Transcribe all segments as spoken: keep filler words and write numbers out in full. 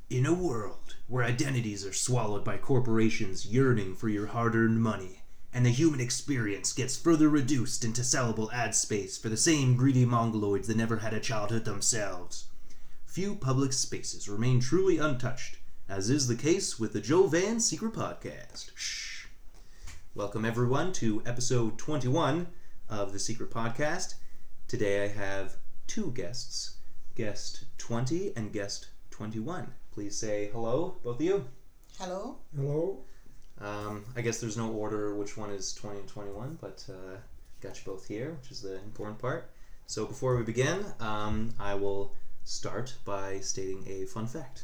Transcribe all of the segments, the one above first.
In a world where identities are swallowed by corporations yearning for your hard-earned money, and the human experience gets further reduced into sellable ad space for the same greedy mongoloids that never had a childhood themselves, few public spaces remain truly untouched, as is the case with the Joe Van Secret Podcast. Shh. Welcome everyone to episode twenty-one of the Secret Podcast. Today I have two guests, guest twenty and guest twenty-one. Please say hello, both of you. Hello. Hello. Um, I guess there's no order which one is twenty and twenty-one, but uh, got you both here, which is the important part. So before we begin, um, I will start by stating a fun fact.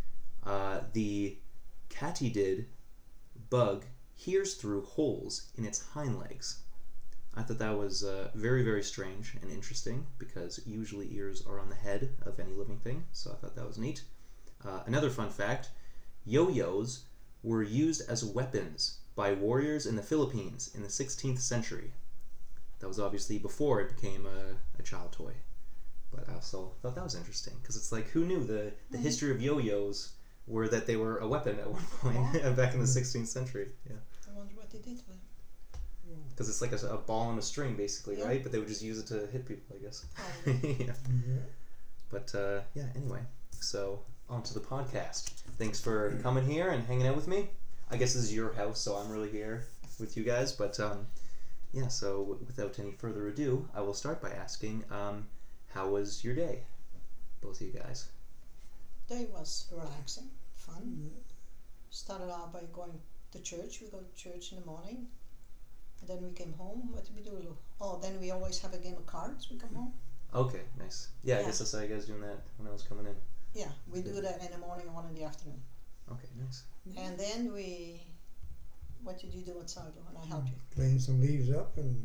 Uh, the katydid bug hears through holes in its hind legs. I thought that was uh, very, very strange and interesting because usually ears are on the head of any living thing, so I thought that was neat. Uh, another fun fact, yo-yos were used as weapons by warriors in the Philippines in the sixteenth century. That was obviously before it became a, a child toy. But I also thought that was interesting because it's like, who knew the, the Mm. history of yo-yos were that they were a weapon at one point back in the sixteenth century. Yeah. I wonder what they did with it. Because it's like a, a ball and a string, basically, Yeah. right? But they would just use it to hit people, I guess. Probably. yeah. Yeah. But, uh, yeah, anyway. So, on to the podcast. Thanks for coming here and hanging out with me. I guess this is your house, so I'm really here with you guys. But, um, yeah, so w- without any further ado, I will start by asking, um, how was your day? Both of you guys. Day was relaxing, fun. Yeah. Started out by going to church. We go to church in the morning. And then we came home. What did we do? Oh, then we always have a game of cards. We come home. Okay, nice. Yeah, I Yeah. guess I saw you guys doing that when I was coming in. Yeah, we do that in the morning and one in the afternoon. Okay, nice. And then we... What did you do outside when I helped you? Clean some leaves up and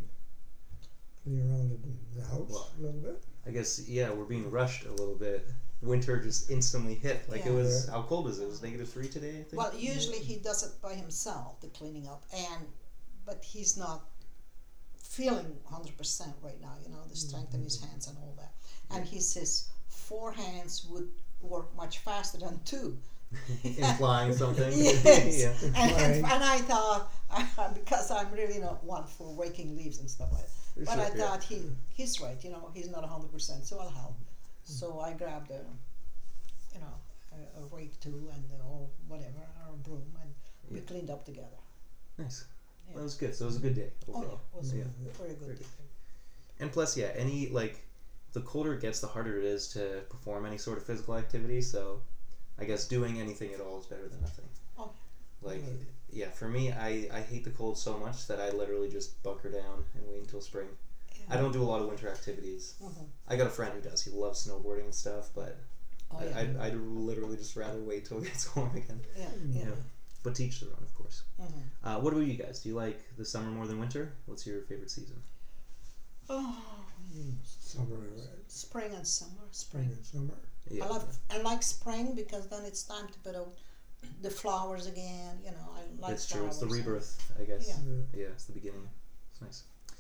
clean around the, the house Well, a little bit. I guess, yeah, we're being rushed a little bit. Winter just instantly hit. Like, it Yeah. was, how cold was it? It was negative three today, I think? Well, usually he does it by himself, the cleaning up, and but he's not feeling one hundred percent right now, you know, the strength in his hands and all that. And he says four hands would work much faster than two. Implying something. Yes. yeah. And, and, Right. and I thought, because I'm really not one for raking leaves and stuff like that, but Sure, I yeah. thought he he's right, you know, he's not one hundred percent, so I'll help. So I grabbed a, you know, a, a rake too, and uh, or whatever, or a broom, and we Yeah. cleaned up together. Nice. Yeah. That was good. So it was a good day Oh yeah, overall. it was Yeah. a very good Very day. And plus, yeah, any, like, the colder it gets, the harder it is to perform any sort of physical activity, so I guess doing anything at all is better than nothing. Oh. Like, Right. yeah, for me, I, I hate the cold so much that I literally just bunker down and wait until spring. I don't do a lot of winter activities. Mhm. I got a friend who does. He loves snowboarding and stuff, but Oh I, yeah. I'd, I'd literally just rather wait till it gets warm again. yeah, yeah. Yeah. But teach their own, of course. Mhm. Uh, what about you guys? Do you like the summer more than winter? What's your favorite season? Oh, Mm, Summer, right? spring and summer. Spring Spring. and summer. Yeah. I love I like spring because then it's time to put out the flowers again. You know, I like That's true. flowers. It's the and- rebirth, I guess. Yeah. Yeah. Yeah, it's the beginning. It's nice.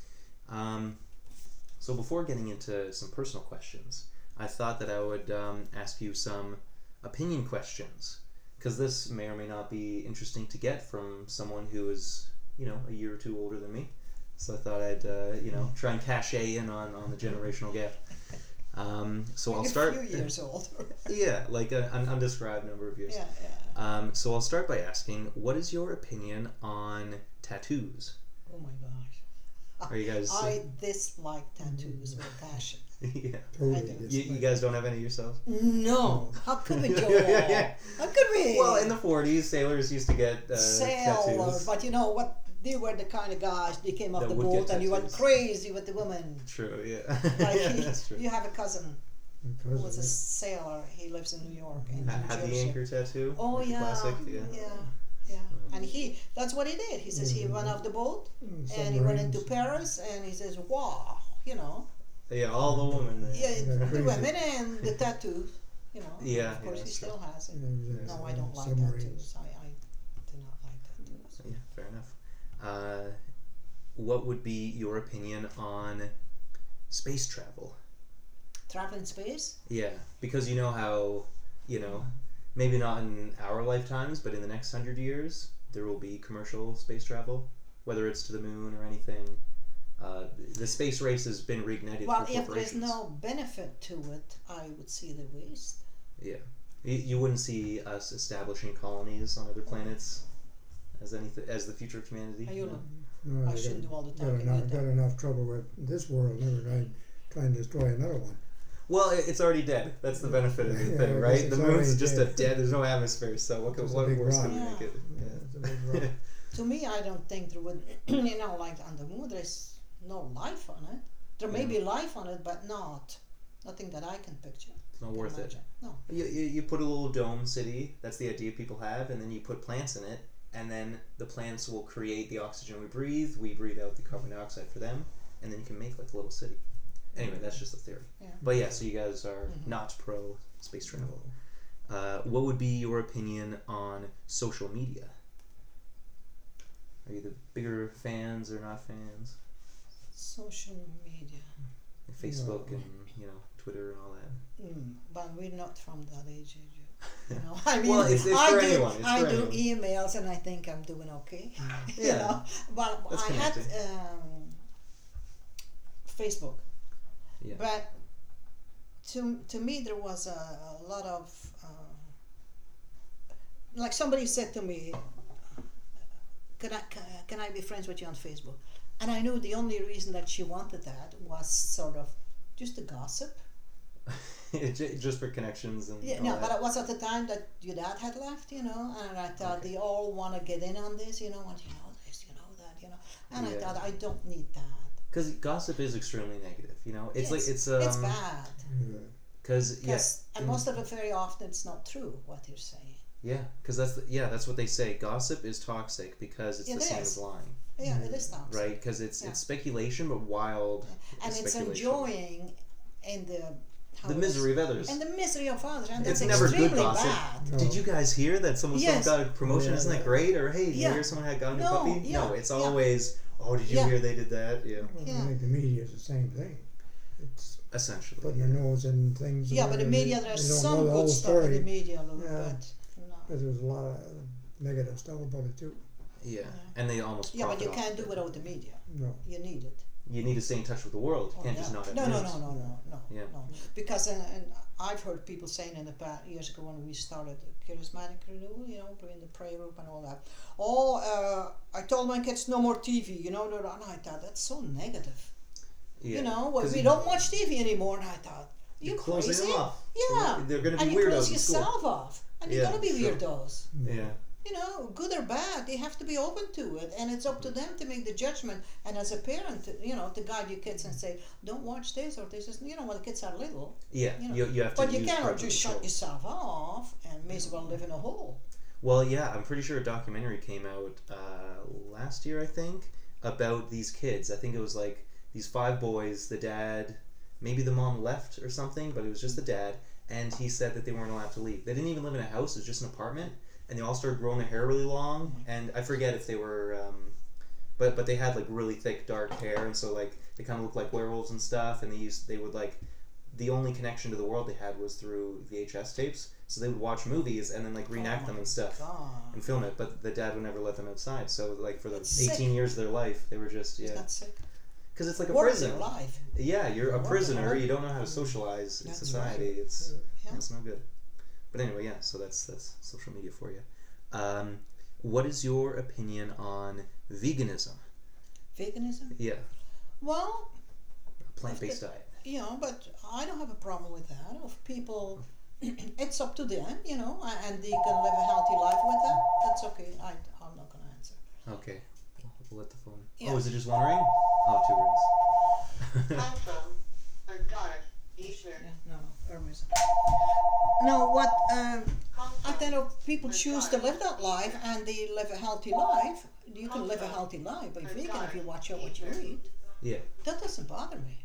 Um, so before getting into some personal questions, I thought that I would um, ask you some opinion questions, because this may or may not be interesting to get from someone who is, you know, a year or two older than me. So I thought I'd, uh, you know, try and cachet in on, on the generational gap. Um, so I'll Like start. A few years old. Yeah, like a, an undescribed number of years. yeah, yeah. Um, so I'll start by asking, what is your opinion on tattoos? Oh my gosh. Are you guys? I dislike tattoos with passion. yeah. Totally I do. You, dislike. you guys don't have any yourselves? No, how could we, Joel? Yeah, yeah. How could we? Well, in the forties, sailors used to get uh, sailors, tattoos. but you know what? They were the kind of guys. They came off That the would get boat and you went tattoos. crazy with the women. True, yeah. Like yeah, he, that's true. you have a cousin Because who was a of it. sailor. He lives in New York and Ha- New Had the Jersey. anchor tattoo? Oh like the yeah, Classic? Yeah. yeah, yeah. And he, that's what he did. He says he went off the boat Mm, and he went into submarines. Paris and he says, wow, you know, Yeah, all the women there. yeah, Yeah, the crazy. women and the tattoos, you know. Yeah, of course yeah, he that's still has it. And, uh, No, I don't like submarines. tattoos. I, I do not like tattoos. Yeah, fair enough. Uh, what would be your opinion on space travel? Travel in space? Yeah, because you know how, you know, maybe not in our lifetimes, but in the next hundred years, there will be commercial space travel, whether it's to the moon or anything. Uh, the space race has been reignited Well, through if there's corporations. no benefit to it, I would see the waste. Yeah. You, you wouldn't see us establishing colonies on other planets as anything as the future of humanity. Are you no. look- No, I they shouldn't got, do all the got talking. enough, with got that. enough trouble with this world, never mind trying to destroy another one. Well, it- it's already dead. That's the benefit of the Yeah, thing, I guess right? it's The moon's already just dead. a dead. There's no atmosphere, so what could Just a what big worse rock. could we make it? Yeah, it's a big rock. To me, I don't think there would, you know, like on the moon, there's no life on it. There may Yeah. be life on it, but not nothing that I can picture. It's not can worth it. imagine. No. You, you, you put a little dome city, that's the idea people have, and then you put plants in it, and then the plants will create the oxygen we breathe, we breathe out the carbon dioxide for them, and then you can make like a little city. Anyway, that's just a theory. Yeah. But yeah, so you guys are Mhm. not pro space travel. Uh, what would be your opinion on social media? Are you the bigger fans or not fans? Social media. Like Facebook No. and, you know, Twitter and all that. Mm, but we're not from that age, age yet. You know, I mean, Well, it's- it's I for do, anyone, it's I for do anyone. emails, and I think I'm doing okay. you Yeah. know, but That's I had connecting. um, Facebook. Yeah. But to to me, there was a, a lot of uh, like somebody said to me, "Can I can, can I be friends with you on Facebook?" And I knew the only reason that she wanted that was sort of just the gossip. J- just for connections and Yeah, all no, that. but it was at the time that your dad had left, you know, and I thought Okay. they all want to get in on this, you know, and you know this, you know that, you know, and I Yeah. thought I don't need that. Because gossip is extremely negative, you know. It's Yes, like it's um. it's bad. Yeah. Because yeah, Yes, and in- most of it, very often, it's not true what you're saying. yeah, because that's the, yeah, that's what they say. Gossip is toxic because it's It the same is. as lying, Yeah, it is toxic. right? Because it's Yeah. it's speculation, but wild. And it's speculation. enjoying in the how The it is- misery of others. and the misery of others, and It's that's never good extremely gossip. bad. No. Did you guys hear that someone Yes. got a promotion? Yeah. Isn't that great? Or hey, did Yeah. you hear someone had gotten a No, puppy? yeah, No, it's yeah. always oh, did you Yeah. hear they did that? Yeah, Well, Yeah. I think the media is the same thing. It's essentially. putting their nose in things. Yeah, but the where media, they- there's they don't some know the good whole stuff in the story, media, a little Yeah. bit. No. but there's a lot of negative stuff about it too. Yeah, Yeah. and they almost Yeah, but profit you off can't of do it. without the media. No. You need it. You need to stay in touch with the world. You Oh, can't yeah. just not have no, no, news. no, no, no, no, Yeah. no. Because uh, and I've heard people saying in the past years ago when we started charismatic renewal, you know, doing the prayer group and all that. Oh, uh, I told my kids no more T V, you know, and I thought that's so negative. Yeah. You know, well, 'Cause we you- don't watch T V anymore, and I thought you You're closing crazy? them off. Yeah, They're going to and be you weirdos close in school. yourself off, and you're Yeah, gonna be sure. weirdos. Yeah. You know, good or bad, they have to be open to it, and it's up to them to make the judgment. And as a parent, you know, to guide your kids and say, "Don't watch this," or "This is," you know, when the kids are little. Yeah, You know, you, you have to But you use cannot parental just shut control. yourself off and may as well live in a hole. Well, yeah, I'm pretty sure a documentary came out uh, last year, I think, about these kids. I think it was like these five boys, the dad, maybe the mom left or something, but it was just the dad, and he said that they weren't allowed to leave. They didn't even live in a house, it was just an apartment, and they all started growing their hair really long, and I forget if they were, um, but but they had like really thick dark hair, and so like they kind of looked like werewolves and stuff, and they used, they would like, the only connection to the world they had was through V H S tapes, so they would watch movies and then like reenact Oh them my and stuff God. and film it, but the dad would never let them outside. So like for the That's eighteen sick. years of their life, they were just Is yeah, that sick? because it's like a What is prison. your life? Yeah, you're a What prisoner. the- You don't know how to socialize in That's society. right. It's Yeah. it's no good. But anyway, yeah. So that's that's social media for you. Um, what is your opinion on veganism? Veganism? Yeah, Well, plant based diet. you know, but I don't have a problem with that. If people, it's up to them, you know, a- and they can live a healthy life with that. That's okay. I, I'm not going to answer. Okay, we'll, we'll let the phone. Yeah. Oh, is it just one ring? Oh, two rings. iPhone or Garth, Eastern. Yeah, no, no, Irma's. No, what um, I think if people choose to live that life and they live a healthy life, you can live a healthy life by vegan if you watch out what you eat. Yeah. That doesn't bother me.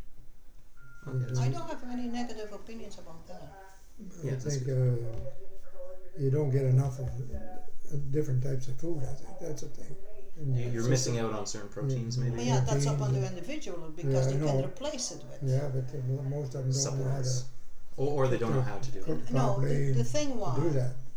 Okay. I don't have any negative opinions about that. Yeah, I that's think uh, you don't get enough of uh, different types of food. I think that's the thing. And You- You're it's missing just- out on certain proteins, Yeah. But maybe. yeah, that's up on the Yeah. individual because Yeah, I you can know. replace it with. Yeah, but uh, most of them don't know how to Supplements, or, or they don't know how to do it. cook No, properly the, the thing to do was, that.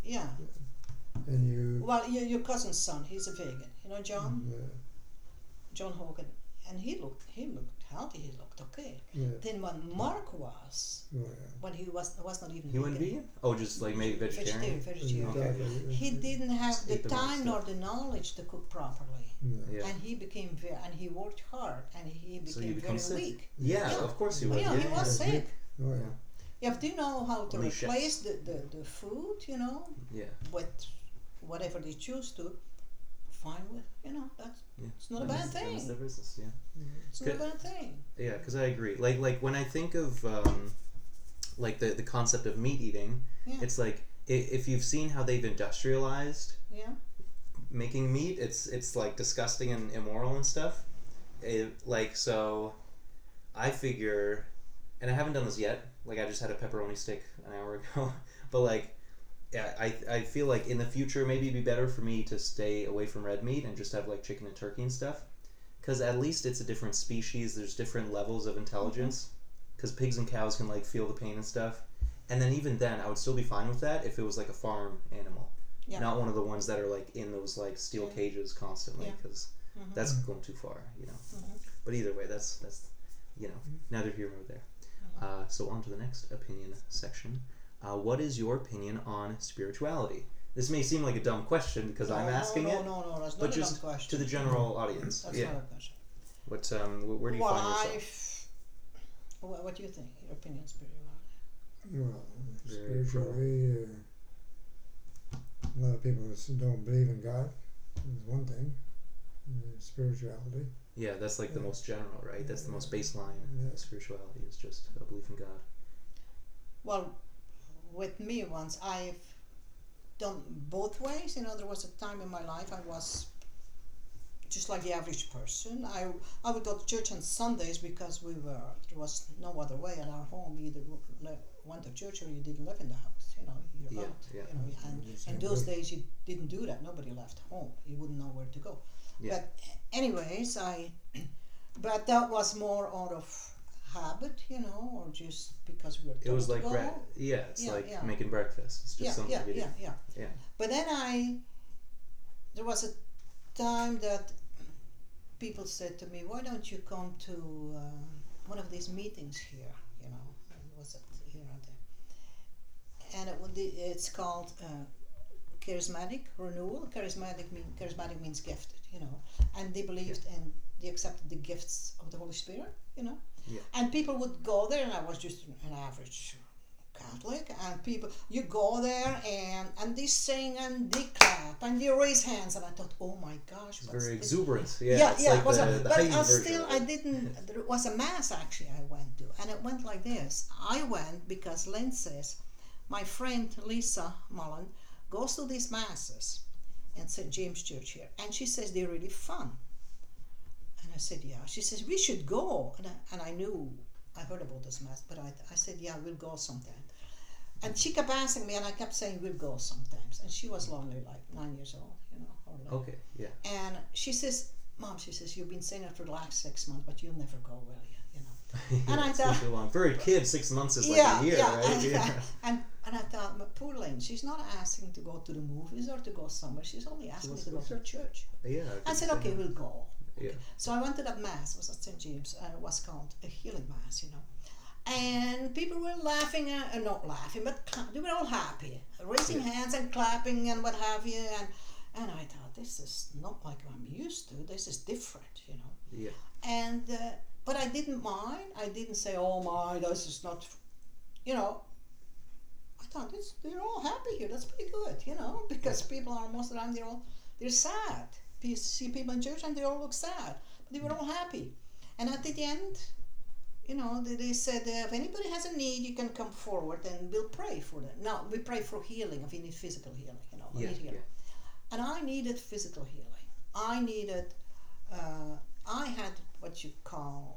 Yeah. And you, Well, your, your cousin's son, he's a vegan. You know John? yeah, John Hogan. And he looked he looked healthy, he looked okay. yeah, Then when Mark was, oh, yeah. when he was was not even He went vegan? Oh, just like maybe vegetarian? vegetarian, vegetarian. Exactly. He didn't have Just the ate the wrong time nor stuff. the knowledge to cook properly. Yeah. Yeah. And he became very, and he worked hard, and he became So you become very sick. weak. Yeah, Yeah. of course he Oh, was. yeah, yeah, he was yeah. sick. Oh, yeah. Yeah. You have to know how to Only replace chefs. the, the, the food, you know, Yeah. with whatever they choose to. Fine with, you know, that's Yeah. it's not a That bad is- that is thing. their business, yeah. It's not a Good. bad thing. Yeah, because I agree. Like, like when I think of um, like the the concept of meat eating, Yeah. it's like i- if you've seen how they've industrialized Yeah. making meat, it's it's like disgusting and immoral and stuff. It, like so, I figure, and I haven't done this yet. Like I just had a pepperoni steak an hour ago, but like, yeah, I I feel like in the future maybe it'd be better for me to stay away from red meat and just have like chicken and turkey and stuff, because at least it's a different species. There's different levels of intelligence, because pigs and cows can like feel the pain and stuff, and then even then I would still be fine with that if it was like a farm animal. Yeah. Not one of the ones that are like in those like steel Yeah. cages constantly, Yeah. because Mhm. that's going too far, you know. Mhm. But either way, that's that's you know neither here nor there. Mm-hmm. Uh, so on to the next opinion section. Uh, what is your opinion on spirituality? This may seem like a dumb question because No, I'm asking no, no, it, No, no, that's but not a just dumb question. to the general audience. That's yeah. not a question. What um wh- where do you well, find yourself? I've- What, what do you think? Your opinion, spirituality? Well, Very spiritually, uh, a lot of people just don't believe in God. Is one thing. Uh, spirituality. Yeah, that's like the Yeah. most general, right? That's the most baseline. Yeah. Spirituality is just a belief in God. Well, with me once I've done both ways. You know, there was a time in my life I was just like the average person. I I would go to church on Sundays because we were there was no other way at our home. You either le- went to church or you didn't live in the house. You know, you're Yeah, out. yeah. You know, and Yes, in I those would. days you didn't do that. Nobody left home. You wouldn't know where to go. Yeah. But anyways, I but that was more out of habit, you know, or just because we were told It was to like go. bre- yeah, it's Yeah, like yeah. making breakfast. It's just yeah, something yeah, you do. yeah, yeah. Yeah. But then I, there was a time that people said to me, "Why don't you come to uh, one of these meetings here?" You know, and was it here or there? And it would be, it's called uh, charismatic renewal. Charismatic mean charismatic means gifted, you know, and they believed and they accepted the gifts of the Holy Spirit, you know. Yeah. And people would go there, and I was just an average Catholic, and people, you go there and and they sing and they clap and they raise hands, and I thought, oh my gosh, It's what's very this? exuberant. Yeah, yeah, it's yeah. like it was the, a, the but heightened I version still, of I it. didn't. There was a mass actually I went to, and it went like this. I went because Lynn says, my friend Lisa Mullen goes to these masses in Saint James Church here, and she says they're really fun. And I said, yeah. She says we should go, and I, and I knew I heard about this mass, but I I said, yeah, we'll go sometime. And she kept asking me, and I kept saying we'll go sometimes. And she was only like nine years old, you know, or like. Okay, yeah. And she says, Mom, she says, you've been saying it for the last six months, but you'll never go, will you? You know. And I It's been thought- too long. For a kid, six months is like yeah, a year, yeah, right? and, Yeah. and and I thought, but poor Lynn, she's not asking to go to the movies or to go somewhere. She's only asking me wants to to go go to church. Yeah. I can said, say okay, that. we'll go. Yeah. So I went to that mass. It was at Saint James, and it was called a healing mass, you know. And people were laughing, uh, uh, not laughing, but cla- they were all happy, raising Yeah. hands and clapping and what have you. And and I thought, this is not like I'm used to. This is different, you know. Yeah. And uh, but I didn't mind. I didn't say, "Oh my, this is not," f-" you know. I thought this, they're all happy here. That's pretty good, you know, because people are most of the time they're all they're sad. You see people in church and they all look sad, but they were all happy. And at the end, you know, they, they said, uh, if anybody has a need, you can come forward and we'll pray for them. Now we pray for healing if you need physical healing, you know, I Yeah. need healing. Yeah. And I needed physical healing. I needed, uh, I had what you call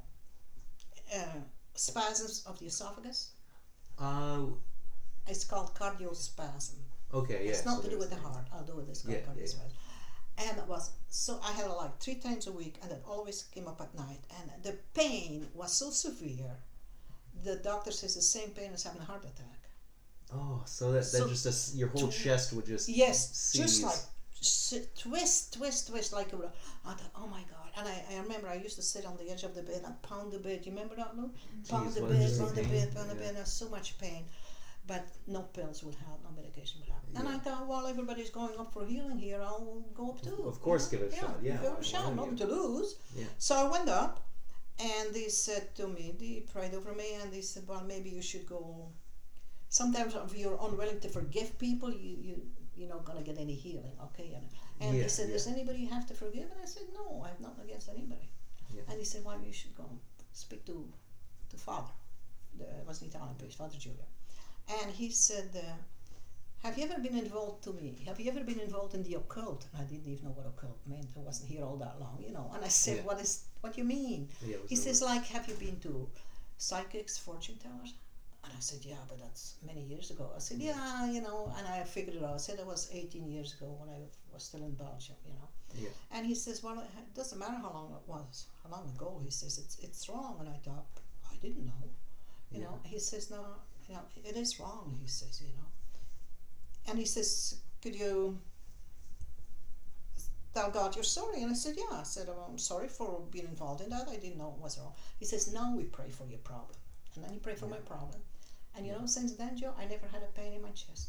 uh, spasms of the esophagus. Uh. It's called cardiospasm. Okay. Yeah. It's not so to do with the there's- heart, although it is called Yeah, yeah, yeah. cardiospasm. And it was, so I had it like three times a week, and it always came up at night. And the pain was so severe, the doctor says the same pain as having a heart attack. Oh, so that, that So- just a s your whole to- chest would just Yes, seize. just like s- twist, twist, twist, like a. I thought, oh my god! And I, I remember I used to sit on the edge of the bed and pound the bed. You remember that, Lou? Pound Jeez, the what, bed, just the pound the pain? bed, pound the Yeah. bed. And so much pain, but no pills would help, no medication would help. And I Yeah. thought, well, everybody's going up for healing here. I'll go up too. Of course, you know? give it a shot, yeah, give it why- a shot, why nothing wouldn't to lose. Yeah. So I went up, and they said to me, they prayed over me, and they said, well, maybe you should go. Sometimes if you're unwilling to forgive people, you you you're not gonna get any healing, okay? And, and Yeah, they said, yeah. does anybody you have to forgive? And I said, no, I have nothing against anybody. Yeah. And he said, well, you should go speak to to Father, the was an Italian priest, Father Giulio. And he said, uh, have you ever been involved to me? Have you ever been involved in the occult? And I didn't even know what occult meant. I wasn't here all that long, you know. And I said, Yeah. what is what do you mean? Yeah, it was He over. says, like, have you been to psychics, fortune tellers? And I said, yeah, but that's many years ago. I said, yeah, you know, and I figured it out. I said it was eighteen years ago when I was still in Belgium, you know. Yeah. And he says, well, it doesn't matter how long it was, how long ago. He says, it's it's wrong. And I thought, I didn't know, you Yeah. know. He says, no, you know, it is wrong, he says, you know. And he says, could you tell God you're sorry? And I said, yeah. I said, oh, I'm sorry for being involved in that. I didn't know it was wrong. He says, now we pray for your problem. And then he prayed for Yeah. my problem. And you know, since then, Joe, I never had a pain in my chest.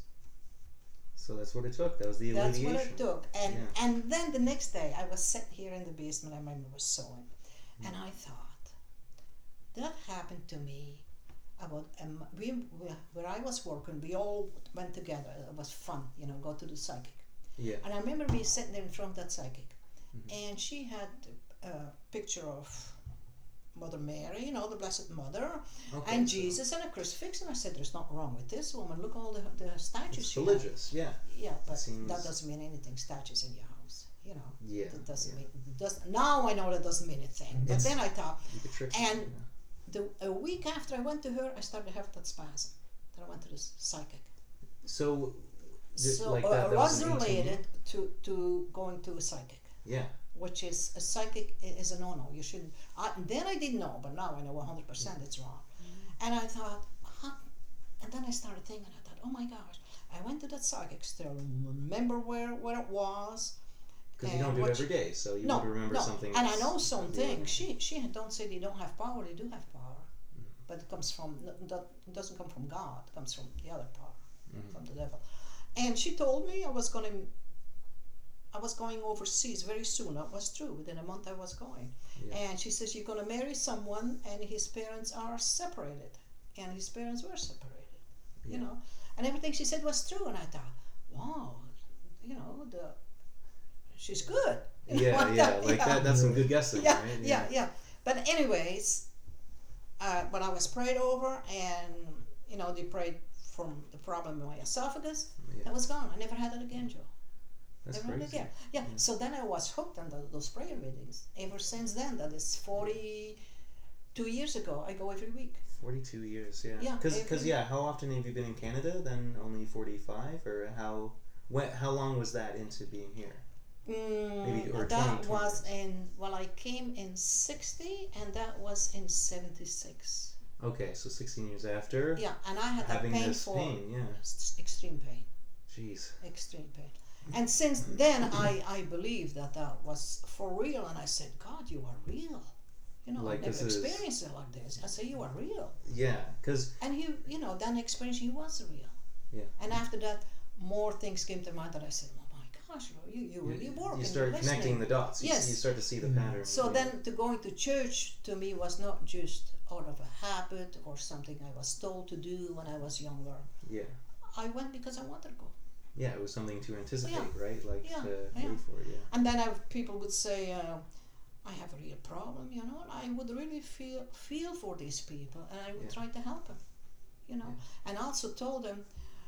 So that's what it took. That was the That's alleviation. what it took. And Yeah. and then the next day, I was sitting here in the basement. I remember was sewing, and I thought that happened to me. About um, we, we where I was working, we all went together. It was fun, you know, go to the psychic. Yeah. And I remember me sitting there in front of that psychic, Mhm. and she had a picture of Mother Mary, you know, the Blessed Mother, Okay, and so Jesus and a crucifix. And I said, "There's nothing wrong with this woman. Look all the the statues It's she had." religious. Yeah. Yeah, but Seems- that doesn't mean anything. Statues in your house, you know. Yeah. That doesn't yeah. mean. Does now I know that doesn't mean a thing. But It's- then I thought, You could trick and- them, the a week after I went to her, I started to have that spasm. Then I went to this psychic. yeah. So, th- So like uh, that, it that was was in eighteen? related to to going to a psychic, Yeah. which is a psychic i- is a no no. You shouldn't. I, then I didn't know, but now I know one hundred percent it's wrong. And I thought, huh? And then I started thinking. I thought, oh my gosh! I went to that psychic. Still remember where where it was. Because you And don't do it what every day, so you no, would remember no. something. And I that's know some of the things. ordinary. She she don't say they don't have power. They do have power, Mm. but it comes from n- that it doesn't come from God. It comes from the other power, Mhm. from the devil. And she told me I was going to. I was going overseas very soon. That was true. Within a month, I was going. Yeah. And she says you're going to marry someone, and his parents are separated, and his parents were separated. Yeah. You know, and everything she said was true. And I thought, wow, you know, the she's good. You know, Yeah, yeah, like yeah. that. That's some good guessing, Yeah, right? yeah, yeah. But anyways, uh, when I was prayed over, and you know, they prayed from the problem in my esophagus, Yeah. that was gone. I never had it again, Joe. That's Never had it crazy. again. Yeah. Yeah. So then I was hooked on the, those prayer meetings. Ever since then, that is forty-two years ago. I go every week. Forty-two years, yeah. Yeah, Because, every- yeah. How often have you been in Canada? Then only forty-five, or how? When? How long was that into being here? Maybe- or Mm, twenty, that twenty was years. in well, I came in sixty, and that was in seventy-six. Okay, so sixteen years after Yeah, and I had that having pain this for pain, yeah. s- extreme pain. Jeez. Extreme pain. And since then, I, I believed that that was for real. And I said, God, you are real. You know, Like I've never this is- experienced it like this. I said, you are real. Yeah, because And he, you know, then the experience, he was real. Yeah. And after that, more things came to mind that I said, oh my gosh, you, you really work. you and start you're connecting listening. the dots. You, Yes. you start to see the Mm. pattern. So yeah. then to going to church to me was not just out of a habit or something I was told to do when I was younger. Yeah. I went because I wanted to go. Yeah, it was something to anticipate, Yeah. right? Like Yeah, to yeah. wait for it, yeah. And then I, people would say, uh, I have a real problem, you know, and I would really feel feel for these people, and I would Yeah. try to help them, you know. And also told them,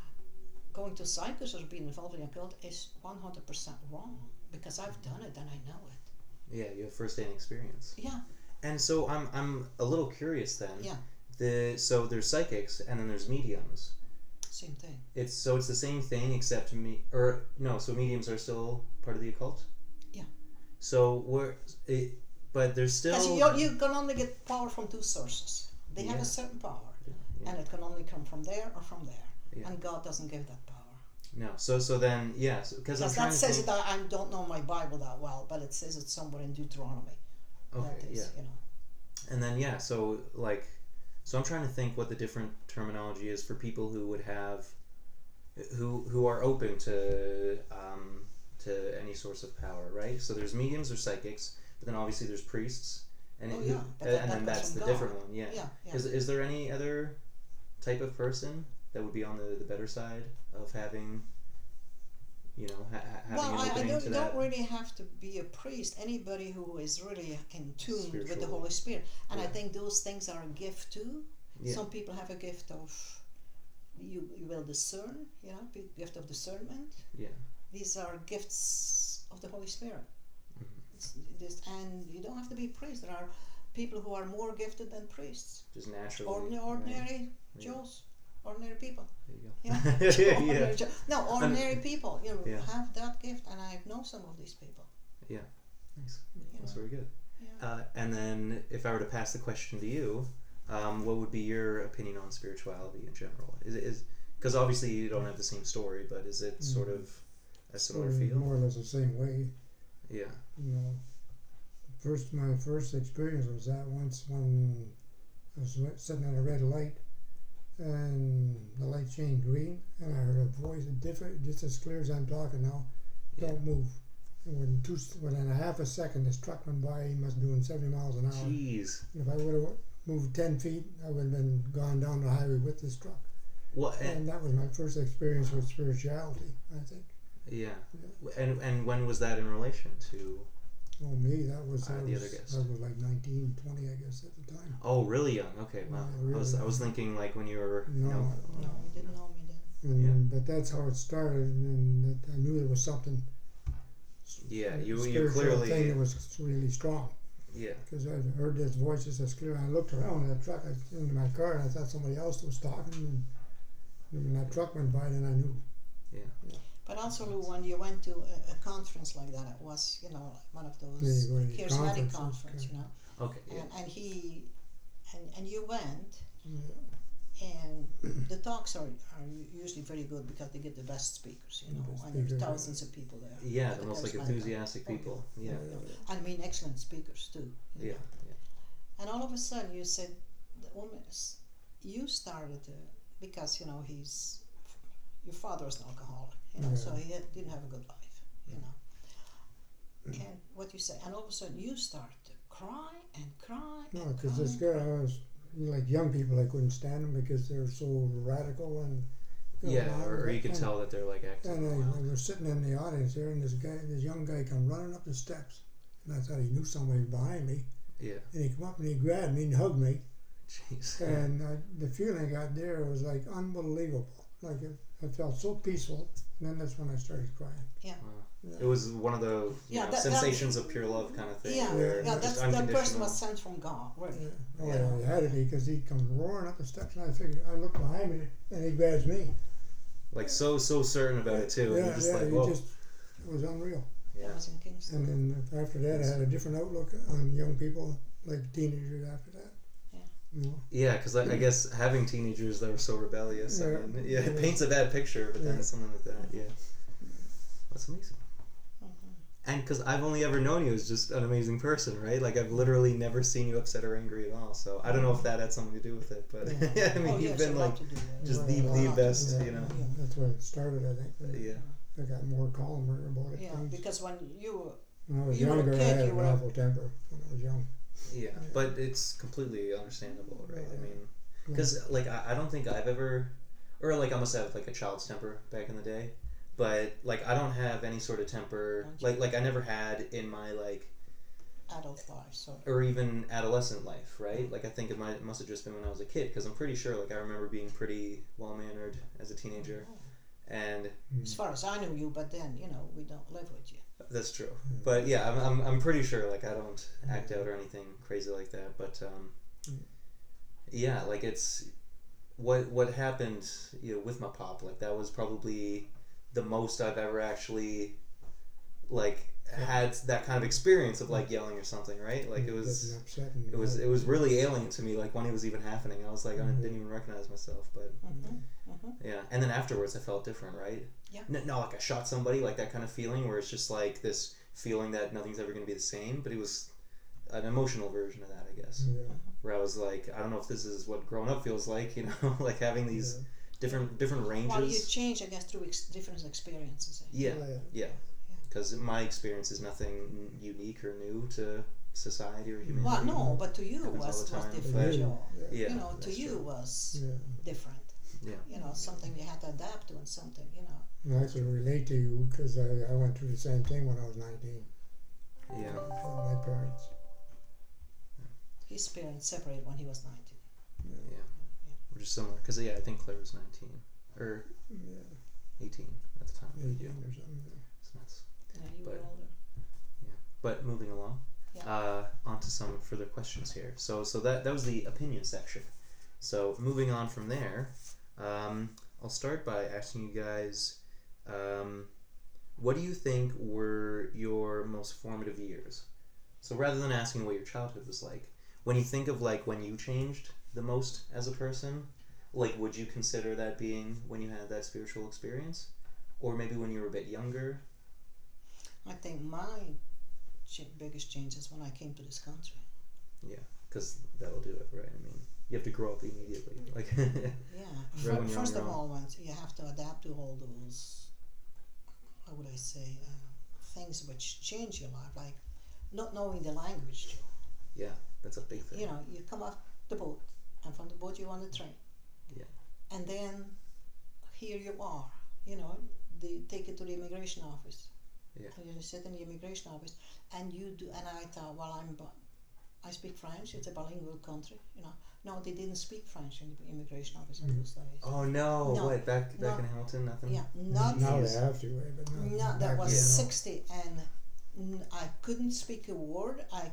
going to psychos or being involved in a cult is one hundred percent wrong, because I've done it and I know it. Yeah, you have first-hand experience. Yeah, And so I'm I'm a little curious then. yeah, The so there's psychics and then there's mediums. same thing. It's so it's the same thing except me or no. So mediums are still part of the occult. Yeah. So we're it, but there's still Because you, you can only get power from two sources. They have Yeah. a certain power, Yeah, yeah. and it can only come from there or from there. Yeah. and God doesn't give that power. No. So so then yeah, because I'm Yes, trying that to says think. it. I, I don't know my Bible that well, but it says it somewhere in Deuteronomy. Okay. That is, Yeah. you know. And then yeah, so like, so I'm trying to think what the different terminology is for people who would have, who who are open to um, to any source of power, right? So there's mediums or psychics, but then obviously there's priests, and Oh, it- yeah, but and, that- and that then comes that's from the God. different one, yeah. Yeah, yeah. Is is there any other type of person that would be on the, the better side of having, you know, ha- ha- having Well, an I, I opening don't, to you that? don't really have to be a priest. Anybody who is really in tune with the Spiritual. Holy Spirit, and I Yeah. think those things are a gift too. Yeah. Some people have a gift of you. You will discern. You know, the gift of discernment. Yeah. These are gifts of the Holy Spirit. Mhm. It's, this, and you don't have to be a priest. There are people who are more gifted than priests. Just naturally. Ordinary, right? ordinary Yeah. Joes, ordinary people. There you go. Yeah, yeah. ordinary Jo- no, ordinary people. You know, Yeah. have that gift, and I know some of these people. Nice. You That's know. very good. Yeah. Uh, and then, if I were to pass the question to you, um, what would be your opinion on spirituality in general? Is it is because obviously you don't have the same story, but is it sort of a similar Sort of feel? more or less the same way. Yeah. You know, first my first experience was that once when I was wa- sitting at a red light, and the light changed green, and I heard a voice, different, just as clear as I'm talking now. Yeah. Don't move. And within two, s- within a half a second, this truck went by. He must be doing seventy miles an hour. Jeez. If I would have moved ten feet, I would have been gone down the highway with this truck. What? And, And that was my first experience with spirituality, I think. yeah. And and when was that in relation to? Well, me, that was, Uh, I the was, other guest. I was like nineteen, twenty, I guess, at the time. Oh, really young. Okay. Wow. Yeah, I was really I was young. thinking like when you were. No, No. No, you didn't know me then. And, Yeah. But that's how it started, and that I knew there was something. Yeah. You you spiritual clearly. thing that was really strong, Yeah. because I heard this voice just as clear. I looked around at that truck, I into my car, and I thought somebody else was talking. And when that truck went by, then I knew. But also, Lou, when you went to a, a conference like that, it was, you know, one of those Yeah, you go to these charismatic conferences, conference, you know, Okay. Yeah. and, and he, and, and you went, Yeah. and the talks are, are usually very good because they get the best speakers, you know, Best and there's speakers, yeah. thousands of people there. Yeah. at The most like charismatic enthusiastic conference. people. Yeah. I mean, excellent speakers too. you Yeah. know. And all of a sudden, you said, the woman, is- you started to, because you know he's, your father was an alcoholic, you know, so Yeah. he had, didn't have a good life, you know. And what you say, and all of a sudden you start to cry and cry. No, and because cry this and girl, cry. I was like young people, I couldn't stand them because they're so radical and. you know, Yeah. loud, Or, or you can and- tell that they're like acting. And I, wild. I was sitting in the audience there, and this guy, this young guy, come running up the steps, and I thought he knew somebody behind me, Yeah. and he come up and he grabbed me and hugged me, Jeez. and I, the feeling I got there was like unbelievable. Like it, I felt so peaceful, and then that's when I started crying. Yeah. Wow. Yeah. It was one of the you Yeah, know, that- that- sensations of pure love kind of thing. Yeah, where yeah, just that's, that person unconditional. was sent from God, really. Yeah. Oh, Yeah. yeah, he had to be because he come roaring up the steps, and I figured I looked behind me, and he grabs me. Like so so certain about it too. Yeah, and you're just yeah, like, he whoa. just it was unreal. Yeah. That was in Kingston. And then after that, I had a different outlook on young people, like teenagers. After that, Yeah. you know. Yeah, because I, I guess having teenagers that are so rebellious, I Yeah. mean, yeah, it Yeah. paints a bad picture. But then Yeah. something like that, yeah, that's amazing. Mhm. And because I've only ever known you as just an amazing person, right? Like I've literally never seen you upset or angry at all. So I don't know if that had something to do with it, but yeah, I mean, Oh, you've yes, been a lot like, to do with it. just Well, the a the lot, best, yeah, you know. yeah, that's where it started, I think. Yeah. I got more calmer about it. Yeah, things. because when you were, When I was you were a younger, I kid, had you an were- awful temper when I was young. Yeah, but it's completely understandable, right? I Yeah. mean, because like I, I don't think I've ever, or like I must have like a child's temper back in the day, but like I don't have any sort of temper. Don't you? Like like I never had in my like adult life, so or even adolescent life, right? Like I think it might it must have just been when I was a kid, because I'm pretty sure like I remember being pretty well mannered as a teenager, and as far as I knew you, but then you know we don't live with you. that's true. But yeah, I'm I'm I'm pretty sure like I don't act out or anything crazy like that. But um, yeah, like it's what what happened, you know, with my pop. Like that was probably the most I've ever actually like had that kind of experience of like yelling or something, right? Like it was Getting upset and it was it was really alien to me. Like when it was even happening, I was like I Mhm. didn't even recognize myself. But Mhm. Mhm. yeah, and then afterwards I felt different, right? Yeah. No, no, like I shot somebody, like that kind of feeling where it's just like this feeling that nothing's ever going to be the same. But it was an emotional version of that, I guess. Yeah. Where I was like, I don't know if this is what growing up feels like, you know, like having these Yeah. different different ranges. Well, you change, I guess, through ex- different experiences. eh? Yeah, Oh, yeah. Because my experience is nothing unique or new to society or humanity. Well, no, but to you Happens all was the was time, different. but- Joe. Yeah. Yeah, You know, to that's you true. was Yeah. different. Yeah. You know, something you had to adapt to, and something, you know. And I can relate to you because I, I went through the same thing when I was nineteen. Yeah. With my parents. His parents separated when he was nineteen. Yeah. Which is similar. Because, yeah, I think Claire was nineteen. Or Yeah. eighteen at the time. eighteen or something. Yeah. It's nuts. Yeah, you were But- older. But moving along, Yeah. uh, on to some further questions here. So, so that that was the opinion section. So, moving on from there, um, I'll start by asking you guys, um, what do you think were your most formative years? So, rather than asking what your childhood was like, when you think of like when you changed the most as a person, like would you consider that being when you had that spiritual experience, or maybe when you were a bit younger? I think my ch- biggest change is when I came to this country. Because that'll do it, right? I mean, you have to grow up immediately. Like, Yeah. Right Fir- when you're on First your of own. all, once you have to adapt to all those, how would I say, uh, things which change your life, like not knowing the language. Joe. yeah, that's a big thing. You know, you come off the boat, and from the boat you're on the train. Yeah. And then here you are. You know, they take you to the immigration office. Yeah. And you sit in the immigration office, and you do. And I thought, well, I'm, bi- I speak French. It's a bilingual country. You know, no, they didn't speak French in the immigration office in Mm. those days. Oh no! No. What back back No. in Hamilton? Nothing. Yeah, not Now Yes. they have to, eh, but not, No, back that was then, no. sixty, and n- I couldn't speak a word. I,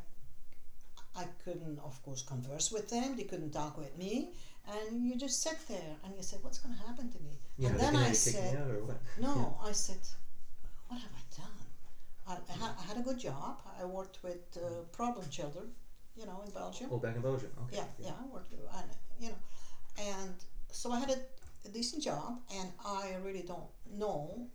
I couldn't, of course, converse with them. They couldn't talk with me, and you just sit there and you said, "What's going to happen to me?" Yeah. And they then can I either kick me said, out or what? "No," I said, "What have I done?" I, I, had, I had a good job. I worked with uh, problem children, you know, in Belgium. Oh, back in Belgium. Okay. Yeah, yeah, I worked, with- and you know, and so I had a, a decent job, and I really don't know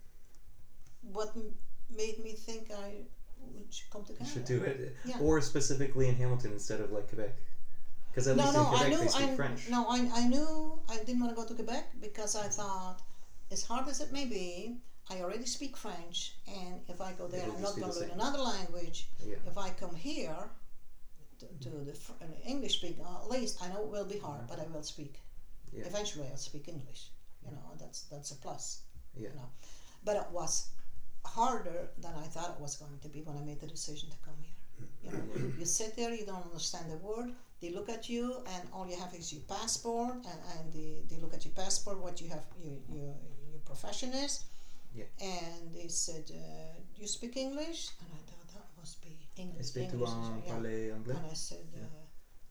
what m- made me think I would sh- come to You Canada. should do it, Yeah. or specifically in Hamilton instead of like Quebec, because at No, least no, in Quebec I knew, they speak I French. no, I, I knew I didn't want to go to Quebec because I thought, as hard as it may be, I already speak French, and if I go there, It'll I'm just not be going the to learn same. another language. Yeah. If I come here to, to the fr- uh, English speaking, at least I know it will be hard, but I will speak. Yeah. Eventually, I'll speak English. You know, that's that's a plus. Yeah. You know, but it was harder than I thought it was going to be when I made the decision to come here. You know, you sit there, you don't understand the word. They look at you, and all you have is your passport, and, and they, they look at your passport, what you have, your your, your profession is. Yeah. And they said, uh, "Do you speak English?" And I thought that must be English. Est-ce que tu English. en yeah. parles anglais? And I said, Yeah. uh,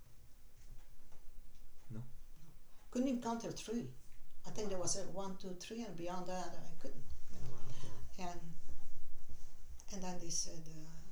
No. Couldn't even count till three. I think there was a one, two, three, and beyond that I couldn't. You know. Wow, yeah. And and then they said,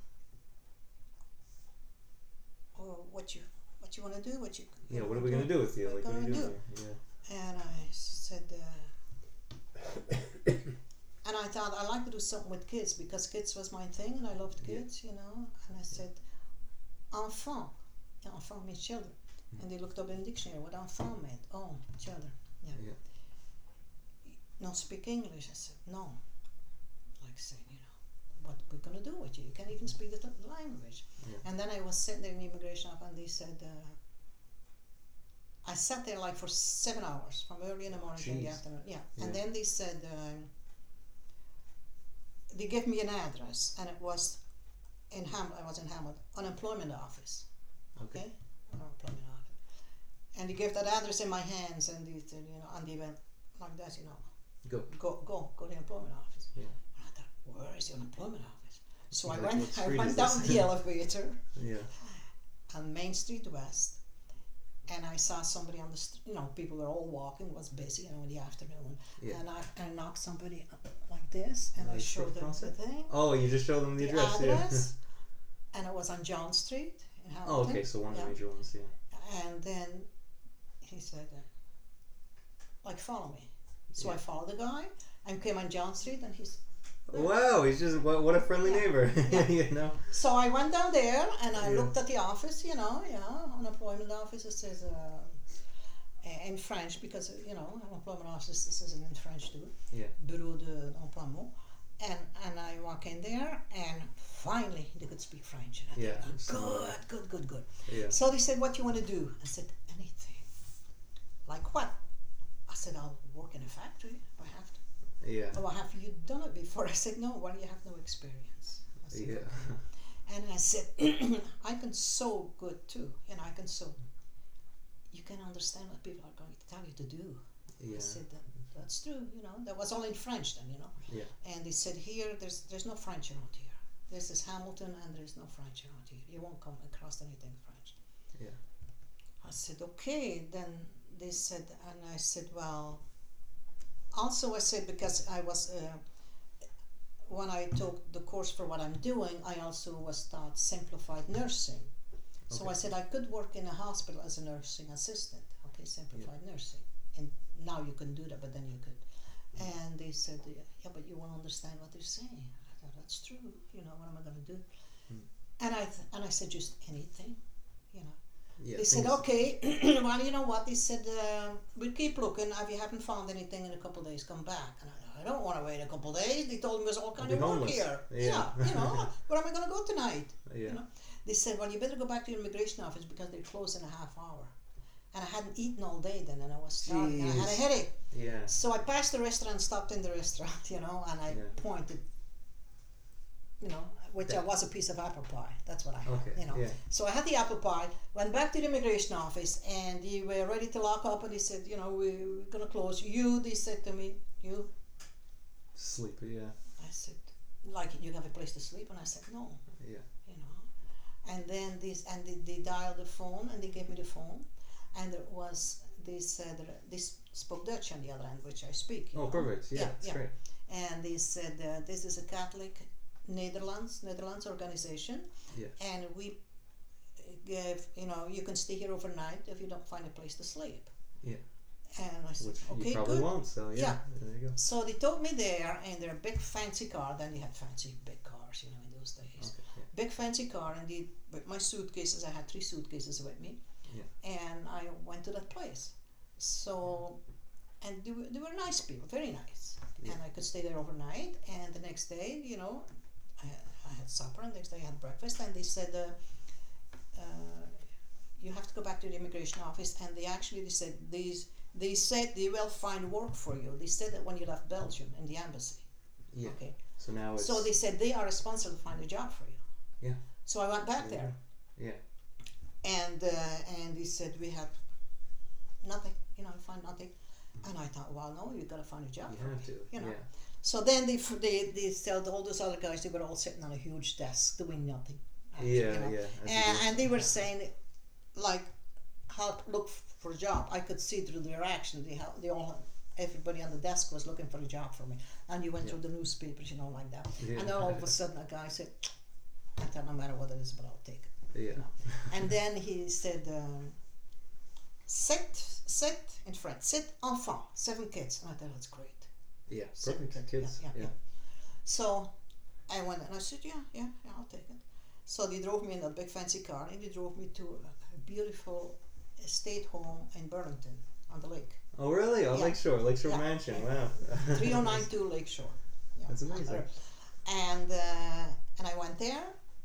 uh, "Oh, what you what you want to do? What you Yeah. What are we gonna do with you? What Like, what are you gonna doing do? here? And I said, uh, and I thought I like to do something with kids because kids was my thing, and I loved Yeah. kids, you know. And I said, enfant, yeah, enfant means children. Mm. And they looked up in the dictionary what enfant meant. Oh, children. Yeah. Yeah. No, speak English. I said, no. Like saying, you know, what we're gonna do with you? You can't even speak the t- language. Yeah. And then I was sitting there in the immigration office, and they said, uh, I sat there like for seven hours, from early in the morning to the Jeez. afternoon. Yeah. Yeah. And then they said, um, they gave me an address, and it was in Ham. I was in Hamilton, unemployment office. Okay. Okay, unemployment office. And they gave that address in my hands, and they said, you know, and they went like that, you know, Go. go, go, go to the employment office. Yeah. And I thought, where is the unemployment office? So I Like, went, what I street went is down this? the elevator Yeah. on Main Street West, and I saw somebody on the, st- you know, people were all walking, it was busy, you know, in the afternoon, Yeah. and I, I knocked somebody up like like this, and I Nice showed them the concept. thing, Oh, you just show them the, the address. address, and it was on John Street in Yeah. Hamilton. Oh, okay. So one of Yeah. the major ones. Yeah. And then he said, uh, like, follow me. So Yeah. I followed the guy and came on John Street, and he's. Wow, he's just what, what a friendly Yeah. neighbor. Yeah. you know. So I went down there and I Yeah. looked at the office, you know, yeah, unemployment office. It says uh, in French because, you know, unemployment office says it in French too. Yeah. Bureau de l'emploi. And, and I walk in there and finally they could speak French. And I Yeah. thought, good, good, good, good. Yeah. So they said, what you want to do? I said, anything. Like what? I said, I'll work in a factory if I have to. Yeah. Oh, have you done it before? I said, no, well, you have no experience. I said, Yeah. "Okay." And I said, I can sew good too, and I can sew. You can understand what people are going to tell you to do. Yeah. I said, that, that's true, you know. That was all in French then, you know. Yeah. And they said, here, there's there's no French around here. This is Hamilton, and there's no French around here. You won't come across anything French. Yeah. I said, okay. Then they said, and I said, well, also I said, because I was, uh, when I took the course for what I'm doing, I also was taught simplified nursing. So Okay. I said I could work in a hospital as a nursing assistant, okay, simplified nursing. And now you can do that, but then you could. And they said, yeah, but you won't understand what they're saying. I thought, that's true, you know, what am I going to do? Mm. And I th- and I said, just anything, you know. Yeah. They said, things- okay, well, you know what? They said, uh, we'll keep looking. If you haven't found anything in a couple of days, come back. And I, I don't want to wait a couple of days. They told me there's all kind I'll of be work homeless. here. Yeah. you know, where am I going to go tonight? Yeah. You know? They said, well, you better go back to your immigration office because they're closed in a half hour. And I hadn't eaten all day then, and I was starving, and I had a Jeez. headache. Yeah. So I passed the restaurant, stopped in the restaurant, you know, and I Yeah. pointed, you know, which Yeah. I was a piece of apple pie. That's what I had, Okay. you know. Yeah. So I had the apple pie, went back to the immigration office, and they were ready to lock up, and they said, you know, we, we're going to close. You, they said to me, you? Sleep. Yeah. I said, like, you have a place to sleep? And I said, no, Yeah. you know. And then this, and they, they dialed the phone, and they gave me the phone, and there was, they said, they spoke Dutch on the other end, which I speak. you Oh, know. perfect. Yeah. Yeah, That's yeah. great. And they said, uh, this is a Catholic Netherlands Netherlands organization, Yeah. and we give, you know, you can stay here overnight if you don't find a place to sleep. Yeah. And I said, Which okay, you probably good. won't. So yeah. Yeah. There you go. So they took me there in their big fancy car. Then they had fancy big cars, you know, in those days. Okay. Yeah. Big fancy car, and they, with my suitcases, I had three suitcases with me. Yeah. And I went to that place. So, and they were, they were nice people, very nice. Yeah. And I could stay there overnight. And the next day, you know, I, I had supper, and the next day I had breakfast. And they said, uh, uh, you have to go back to the immigration office. And they actually they said these. They said they will find work for you. They said that when you left Belgium in the embassy. Yeah. Okay. So now it's. So they said they are responsible to find a job for you. Yeah. So I went back Yeah. there. Yeah. And uh, and they said we have nothing, you know, find nothing. And I thought, well, no, you got to find a job You for have me, to. you know. Yeah. So then they f- they they told all those other guys, they were all sitting on a huge desk doing nothing. actually, Yeah. you know. Yeah. as you And, do. and they were saying, like, how to look f- for a job. I could see through their action. They ha- they all everybody on the desk was looking for a job for me. And you went Yeah. through the newspapers, you know, like that. Yeah. And then all of a sudden, a guy said, I thought, no matter what it is, but I'll take it. Yeah. And then he said, um, sit, sit in French, sit enfant, seven kids. And I thought, that's great. Yeah. Seven Perfect. kids, Kids. yeah, Yeah. yeah, So I went and I said, yeah, yeah, yeah, I'll take it. So they drove me in that big fancy car, and they drove me to a, a beautiful estate home in Burlington on the lake. Oh really? Oh, Yeah. Lakeshore, Lakeshore Yeah. Mansion. Yeah. Wow. three oh nine two Lakeshore. Yeah. That's amazing. And uh, and I went there,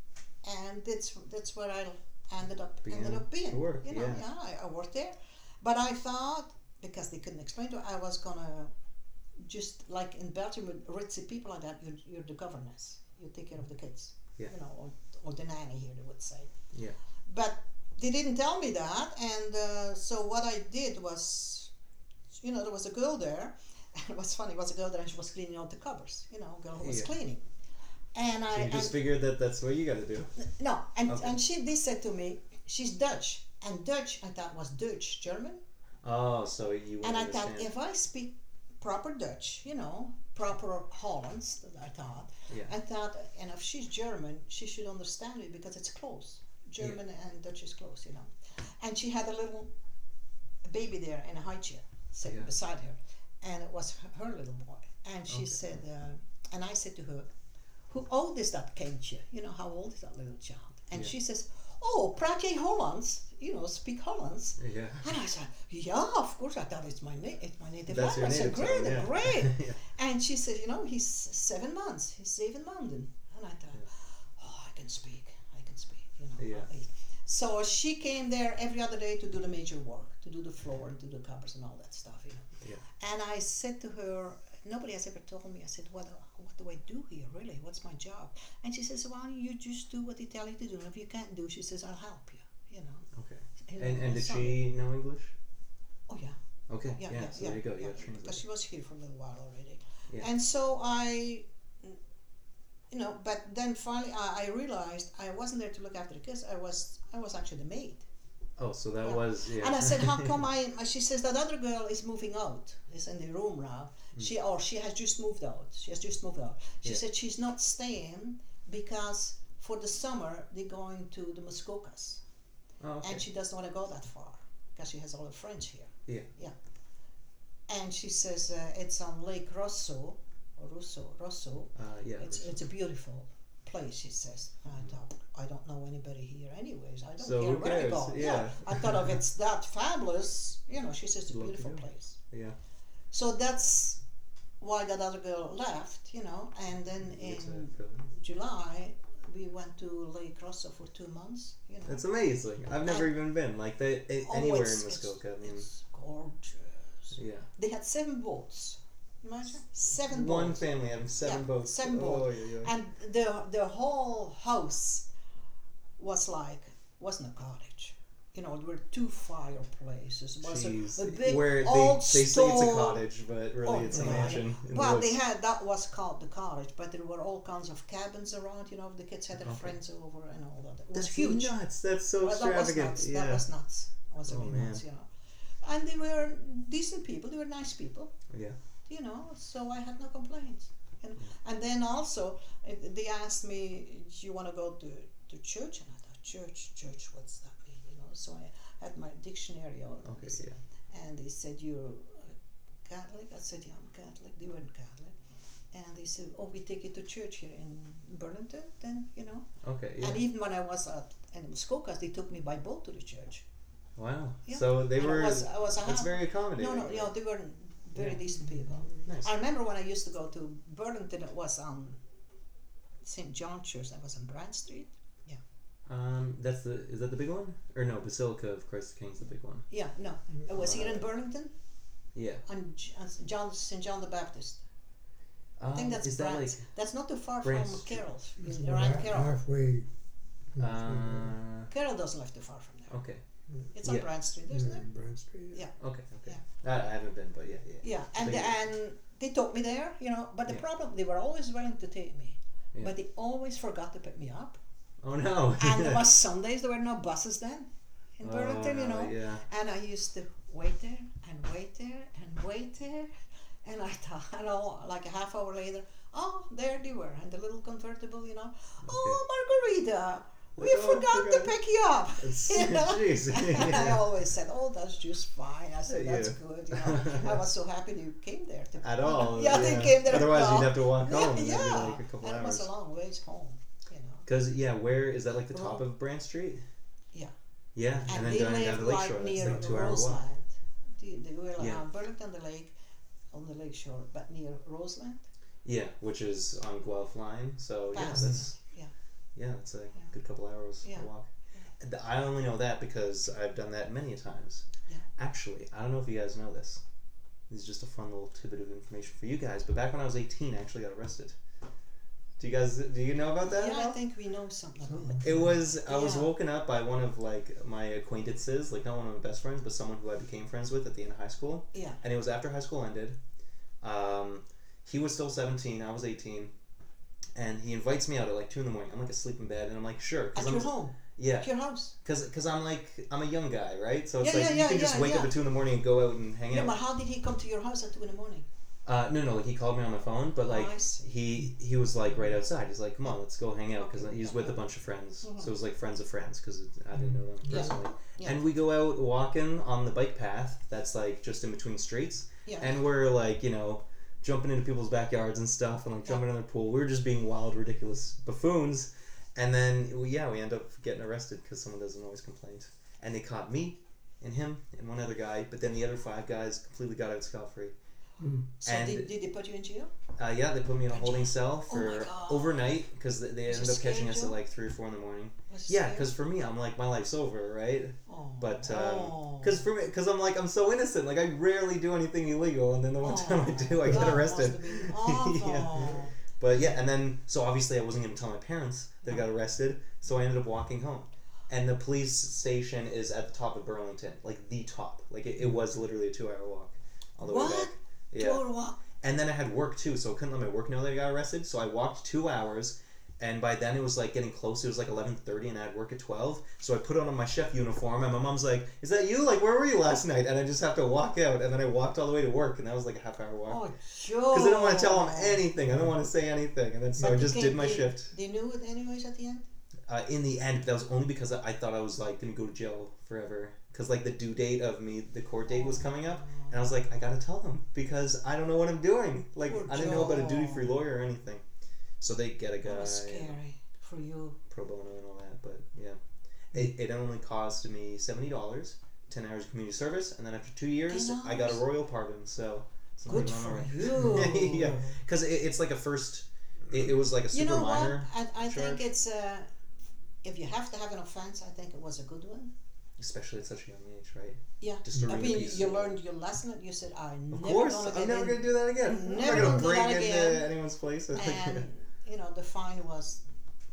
and that's that's where I ended up Began ended up being. to work, you know, yeah. I, I worked there, but I thought because they couldn't explain to me, I was gonna just like in Belgium with ritzy people like that. You're, you're the governess. You take care of the kids. Yeah. You know, or, or the nanny here they would say. Yeah. But they didn't tell me that, and uh, so what I did was, you know, there was a girl there. And it was funny. It was a girl there, and she was cleaning out the cupboards. You know, a girl who was Yeah. cleaning. And I So you just and, figured that that's what you got to do. no, and Okay. and she they said to me, she's Dutch, and Dutch I thought was Dutch, German, Oh, so you and I understand. thought if I speak proper Dutch, you know, proper Hollands, that I thought. Yeah. I thought, and if she's German, she should understand me because it's close. German and Dutch is close, you know. And she had a little baby there in a high chair sitting Yeah. beside her, and it was her, her little boy. And she Okay. said, uh, and I said to her, "How old is that kindje? You know, how old is that little child?" And Yeah. she says, "Oh, praat jij Hollands? You know, speak Hollands." Yeah. And I said, "Yeah, of course. I thought it's my na- it's my native That's your language." I said, native "Great, tongue, yeah. great." Yeah. And she said, "You know, he's seven months. He's seven months." And I thought, "Oh, I can speak. I can speak." You know. Yeah. I- so she came there every other day to do the major work, to do the floor and do the cupboards and all that stuff. You know. Yeah. And I said to her, nobody has ever told me. I said, what, what do I do here, really? What's my job? And she says, well, you just do what they tell you to do. And if you can't do, she says, I'll help you, you know. Okay. You know, And and did so- she know English? Oh, yeah. Okay. Yeah, Yeah. yeah, So yeah, there you go. yeah, Yeah. because Translate. she was here for a little while already. Yeah. And so I, you know, but then finally I, I realized I wasn't there to look after the kids. I was, I was actually the maid. Oh, so that Yeah. was yeah. And I said, how come I, she says, that other girl is moving out, is in the room now. She, or she has just moved out. She has just moved out. She Yeah. said she's not staying because for the summer they're going to the Muskokas. Oh, okay. And she doesn't want to go that far because she has all her friends here. Yeah. Yeah. And she says uh, it's on Lake Rosso, or Rosso, Rosso. Uh, yeah. It's Rosso. it's a beautiful place, she says. And I thought, I don't know anybody here anyways. I don't So care who where I cares? go. Yeah. I thought if it's that fabulous, you know, she says it's a Love to beautiful go. place. Yeah. So that's why that other girl left, you know, and then It's in a feeling. July we went to Lake Rosso for two months, you know. That's amazing. I've never And- even been like they a- Oh, anywhere it's- in Muskoka. I mean, It's gorgeous. yeah. They had seven boats. Imagine seven One boats. family having seven Yeah, boats. seven oh, boats. yeah, yeah. And the the whole house was like wasn't a cottage. You know, there were two fireplaces. It was Jeez. a, a big Where they, old they say it's a stove. cottage, but really Oh, it's a yeah. mansion. In Well, the they woods. had that was called the cottage, but there were all kinds of cabins around. You know, the kids had their Okay. friends over and all that. It was That's huge. nuts. That's so Well, that was extravagant. nuts. Yeah. That was nuts. It was Oh, really man. nuts. You know, and they were decent people. They were nice people. Yeah. You know, so I had no complaints. You know? And then also uh, they asked me, "Do you want to go to, to church?" And I thought, "Church, church, what's that mean?" You know, so I had my dictionary out. Okay. and they- Yeah. And they said, "You're uh, Catholic?" I said, "Yeah, I'm Catholic." They weren't Catholic. And they said, "Oh, we take you to church here in Burlington." Then you know, Okay. Yeah. and even when I was at in Muskokas, they took me by boat to the church. Wow. Yeah. So they And were. I was, I was a That's half- very accommodating. No, no, you know, they were very Yeah. decent people. Nice. I remember when I used to go to Burlington, it was on Saint John Church, that was on Brand Street. Um, that's the is that the big one or no? Basilica of Christ the King's the big one. Yeah, no, it was here in Right. Burlington Yeah. on J- on John, Saint John the Baptist. I Um, think that's is that Brand. like That's not too far Brand from Street? Carroll's. It's It's about around ha- Carroll. halfway. uh Carroll doesn't live too far from there. okay It's on yeah. Brand Street, yeah, isn't it? Brand Street. Yeah. okay okay. I, I haven't been, but yeah yeah. Yeah, and But the, yeah. and they took me there, you know. But the Yeah. problem, they were always willing to take me, Yeah. but they always forgot to pick me up. Oh no. And there was Sundays, there were no buses then in Oh, Burlington, you no, know. Yeah. And I used to wait there and wait there and wait there. And I thought, and all, like a half hour later, oh, there they were. And the little convertible, you know. Oh, Margarita, we Oh, forgot to forgot. pick you up. It's- You know? jeez. And I Yeah. always said, oh, that's just fine. I said, Yeah. that's good. You know. I was so happy you came there. To At all. Yeah, they came there. Otherwise, no. you'd have to walk Yeah, home. yeah. Maybe like a couple and it was hours. a long ways home, you know. Because yeah, where is that? Like the top Well, of Brand Street? Yeah. Yeah, And, and, then they down down live the lake like shore. That's near like a two hour walk. Roseland. They, they were Yeah. on Burlington, the lake, on the lake shore, but near Roseland. Yeah, which is on Guelph Line. So yeah, Fast. that's Yeah. yeah, that's a good couple hours Yeah. to walk. And I only know that because I've done that many times. Yeah. Actually, I don't know if you guys know this. This is just a fun little tidbit of information for you guys. But back when I was eighteen, I actually got arrested. Do you guys do you know about that? Yeah, at I all? think we know something about Something. it. It was I was Yeah. woken up by one of like my acquaintances, like not one of my best friends, but someone who I became friends with at the end of high school. Yeah. And it was after high school ended. Um, he was still seventeen, I was eighteen, and he invites me out at like two in the morning. I'm like asleep in bed, and I'm like, sure, At because your I'm home, yeah, at your house. because because I'm like I'm a young guy, right? So it's Yeah, like yeah, you yeah, can just yeah, wake up yeah. at two in the morning and go out and hang Yeah, out. but how did he come to your house at two in the morning? Uh, no, no, like he called me on my phone, but like Oh, I see. he he was like right outside. He's like, "Come on, let's go hang out," because he's with a bunch of friends. Mhm. So it was like friends of friends because I didn't know them Yeah. personally. Yeah. And we go out walking on the bike path that's like just in between streets, Yeah. and we're like, you know, jumping into people's backyards and stuff, and like jumping in their pool. We were just being wild, ridiculous buffoons, and then we, yeah, we end up getting arrested because someone does a noise complaint, and they caught me and him and one other guy, but then the other five guys completely got out scot free. So and did, did they put you in jail? uh, yeah, they put me in a holding cell Oh for my God. overnight because they, they Was ended it up catching scary, us at Joe? like three or four in the morning. Was it Yeah, scary? because for me, I'm like, my life's over, right? Oh. But Oh. because for me, because I'm like, I'm so innocent. Like I rarely do anything illegal, and then the one time I do, I get Oh, that arrested. must have been awful. Yeah. But yeah, and then so obviously I wasn't gonna tell my parents that I got arrested, so I ended up walking home. And the police station is at the top of Burlington, like the top. Like it, it was literally a two-hour walk all the What? way back. Yeah. Two-hour walk? And then I had work too, so I couldn't let my work know that I got arrested. So I walked two hours, and by then it was like getting close. It was like eleven thirty, and I had work at twelve. So I put on my chef uniform, and my mom's like, "Is that you? Like, where were you last night?" And I just have to walk out, and then I walked all the way to work, and that was like a half-hour walk. Oh, Joe. Because I didn't want to tell them anything. I didn't want to say anything, and then so But I you just came- did my they, shift. They knew it anyways at the end? Uh, in the end, that was only because I, I thought I was like gonna go to jail forever. Because like the due date of me, the court date was coming up, and I was like, I gotta tell them because I don't know what I'm doing. Like Poor I didn't know about a Joe. duty-free lawyer or anything. So they get a guy, That was scary for you. pro bono and all that. But yeah, it, it only cost me seventy dollars, ten hours of community service, and then after two years, ten I got a dollars? royal pardon. So it's not Good even on for the right- you. yeah, because it, it's like a first. It, it was like a super You know what? minor. I, I charge. think it's uh, if you have to have an offense, I think it was a good one. Especially at such a young age, right? Yeah. Disturbing I the mean, peace. you learned your lesson. You said, "I'm Of never course, gonna I'm get never in." gonna do that again. I'm Never not gonna gonna do break that into again. anyone's place. And you know, the fine was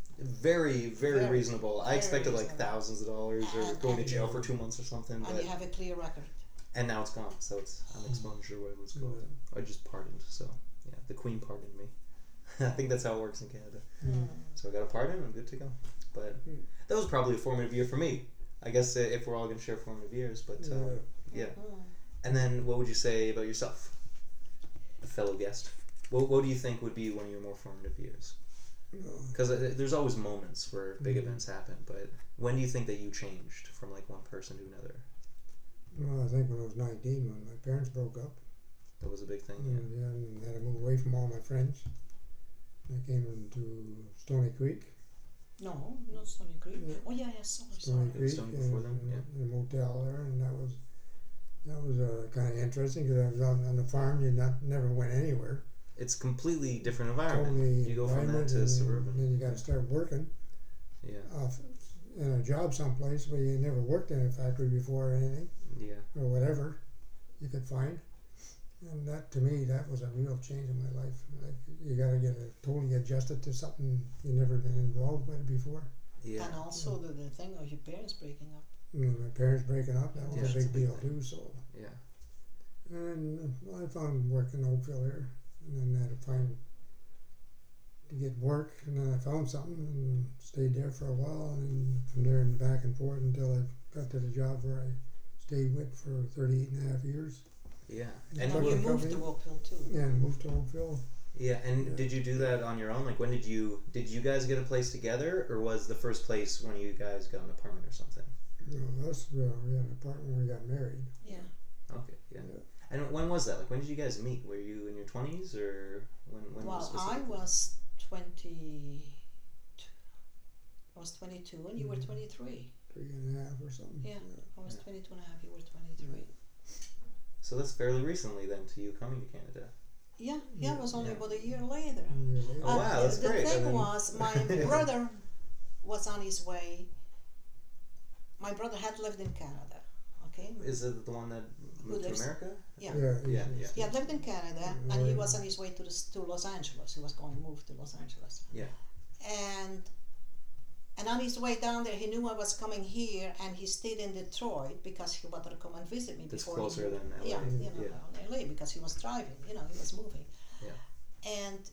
very, very, Very, reasonable. I very expected like reasonable. thousands of dollars or And- going to and- jail for two months or something. and But you have a clear record. and now it's gone, so it's I'm expunged or whatever it's called. I just pardoned, so yeah, the Queen pardoned me. I think that's how it works in Canada. Mm. So I got a pardon. I'm good to go. But Mm. that was probably a formative year for me. I guess uh, if we're all gonna share formative years, but uh, yeah. Mm. And then what would you say about yourself, a fellow guest? What What do you think would be one of your more formative years? Because uh, there's always moments where big Mhm. events happen, but when do you think that you changed from like one person to another? Well, I think when I was nineteen, when my parents broke up, That was a big thing. and, Yeah. yeah, and had to move away from all my friends. I came into Stony Creek, No, not Stony Creek. Yeah. Oh yeah, yeah, sorry, Stony sorry. Creek, Stony before and, them, and yeah. in a motel there, and that was that was uh, kind of interesting because I was on, on the farm. You not never went anywhere. It's completely different environment. Totally You go from that environment, to and suburban. Then you got to start working Yeah, off in a job someplace where you never worked in a factory before or anything yeah, or whatever you could find. And that to me, that was a real change in my life. Like you got to get a, totally adjusted to something you never been involved with before. yeah. And also the, the thing of your parents breaking up. You know, my parents breaking up, that was Yeah, a that's big a big deal thing. too. So, Yeah. and uh, I found work in Oakville here, and then I had to find to get work, and then I found something and stayed there for a while, and from there and back and forth until I got to the job where I stayed with for thirty-eight and a half years. Yeah. And And And work you in moved company. to Oakville too. And moved to Oakville. Yeah, and Yeah. did you do that on your own? Like, when did you did you guys get a place together, or was the first place when you guys got an apartment or something? You know, us, uh, we had an apartment when we got married. Yeah. Okay, yeah. Yeah. And when was that? Like, when did you guys meet? Were you in your twenties, or when? when Well, I specifically? was twenty. I was twenty-two, and you were Mhm. twenty-three. Three and a half or something. Yeah. I was Yeah. twenty-two and a half. You were twenty-three. So that's fairly recently then to you coming to Canada. Yeah. Yeah. It was only Yeah. about a year later. A year later. Oh, wow, that's the great. thing And then- was, my brother was on his way. My brother had lived in Canada. Okay. Is it the one that moved to lives- America? Yeah. Yeah, Yeah, he's- yeah. He had lived in Canada, Yeah, and he right. was on his way to the, to Los Angeles. He was going to move to Los Angeles. Yeah. And and on his way down there, he knew I was coming here, and he stayed in Detroit because he wanted to come and visit me That's before. closer he, than L A. Yeah, you know, Yeah. L A because he was driving. You know, he was moving. Yeah. And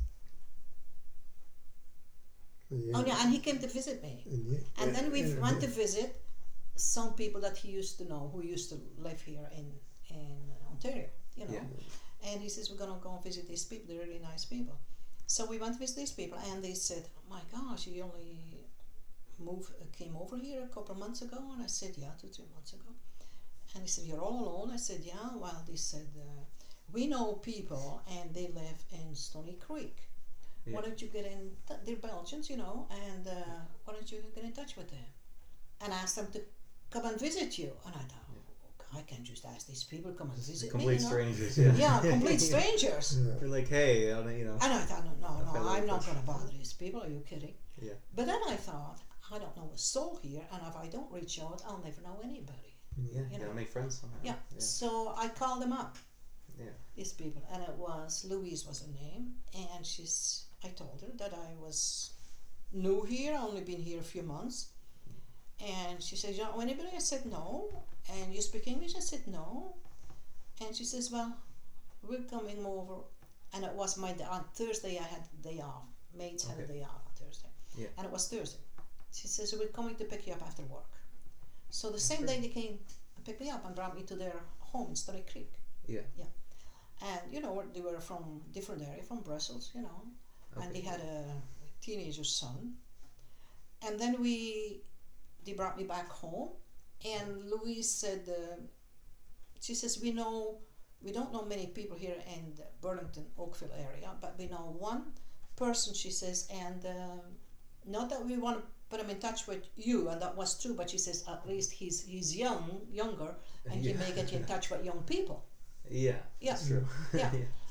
Yeah. oh yeah, and he came to visit me. And, yeah, And then we yeah, went yeah. to visit some people that he used to know who used to live here in in Ontario, you know. Yeah. and he says, we're going to go and visit these people. They're really nice people. So we went to visit these people, and they said, oh my gosh, you only moved, uh, came over here a couple of months ago? And I said, yeah, two, three months ago. And he said, you're all alone? I said, yeah. Well, they said, uh, we know people, and they live in Stony Creek. Yeah. Why don't you get in, t- they're Belgians, you know, and uh, why don't you get in touch with them? And ask them to come and visit you. And I thought, I can't just ask these people to come and visit Complete me. You know? strangers, yeah. Yeah, complete strangers. Yeah. They're like, hey, I don't, you know. And I thought, no, no, I felt no, like I'm not this. going to bother these people. Are you kidding? Yeah. But then I thought, I don't know a soul here, and if I don't reach out, I'll never know anybody. Yeah, you You know. gotta make friends somehow. Yeah. Yeah. So I called them up, Yeah. these people, and it was Louise was her name, and she's. I told her that I was new here, only been here a few months, and she said, "You know anybody?" I said, "No." And you speak English? I said, "No." And she says, "Well, we're coming over," and it was my on Thursday. I had the day off. Maids had a Okay. day off on Thursday, Yeah. and it was Thursday. She says, "We're coming to pick you up after work." So the same Sure. day they came and picked me up and brought me to their home in Stony Creek. Yeah. Yeah. And you know, they were from different area, from Brussels, you know, and Okay. they had a teenager son. And then we, they brought me back home, and Louise said, uh, she says, we know, we don't know many people here in the Burlington, Oakville area, but we know one person, she says, and uh, not that we want to put him in touch with you, and that was true, but she says, at least he's he's young, younger, and he Yeah. may get you in touch with young people. Yeah. Yeah. That's true. Yeah.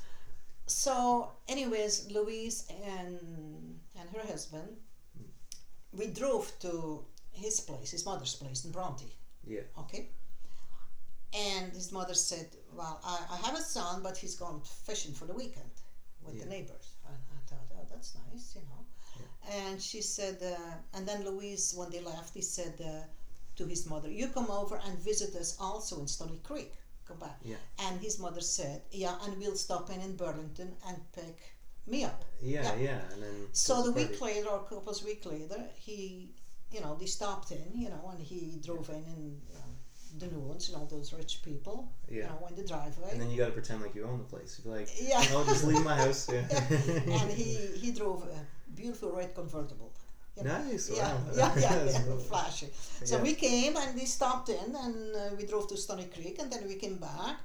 So, anyways, Louise and and her husband, we drove to his place, his mother's place in Bronte. Yeah. Okay. And his mother said, "Well, I, I have a son, but he's gone fishing for the weekend with Yeah. the neighbors." And I thought, "Oh, that's nice, you know." And she said, uh, and then Louise, when they left, he said uh, to his mother, "You come over and visit us also in Stony Creek. Come back." Yeah. And his mother said, "Yeah, and we'll stop in in Burlington and pick me up." Yeah, Yeah. yeah, and then So goes the party. week later, or a couple of weeks later, he, you know, they stopped in, you know, and he drove in and you know, the new ones, you know, those rich people, you Yeah. know, in the driveway. And then you gotta pretend like you own the place. You're like, Yeah. no, just leave my house. Yeah. And he, he drove a beautiful red convertible. You know? Nice. Yeah, Wow. yeah, yeah, That's yeah, cool. flashy. So Yeah. we came and we stopped in and uh, we drove to Stony Creek and then we came back,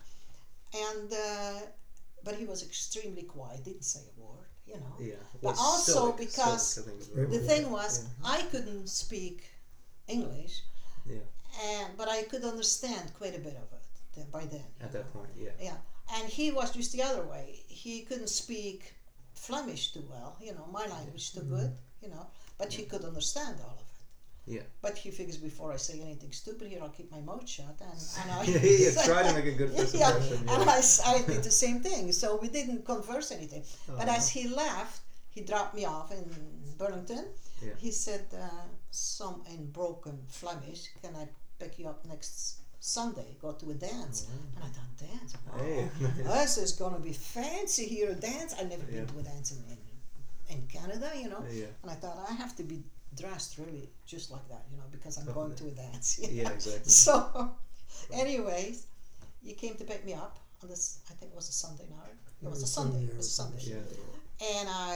and uh, but he was extremely quiet, didn't say a word, you know. Yeah. But Well, also stoic, because stoic, I think is the what The it thing is. was, I couldn't speak English, Yeah. and but I could understand quite a bit of it then, by then. Yeah. At that point, yeah. Yeah, and he was just the other way. He couldn't speak Flemish too well, you know, my language too good, you know, but he could understand all of it. Yeah. But he figures before I say anything stupid here, I'll keep my mouth shut, and, and I yeah, yeah, try to make a good first yeah, impression. and Yeah. I, s- I did the same thing. So we didn't converse anything. But Oh, as he left, he dropped me off in Burlington. Yeah. He said, uh, some in broken Flemish, can I pick you up next Sunday? Go to a dance. Oh, And I thought, dance? Wow. Hey, This is going to be fancy here, a dance. I've never Yeah. been to a dance in, in, in Canada, you know. yeah. And I thought, I have to be dressed really just like that, you know, because I'm Oh, going yeah. to a dance. you Yeah, know. exactly. So, anyways, you came to pick me up on this, I think it was a Sunday night. It was a Sunday. It was a Sunday. Yeah. And I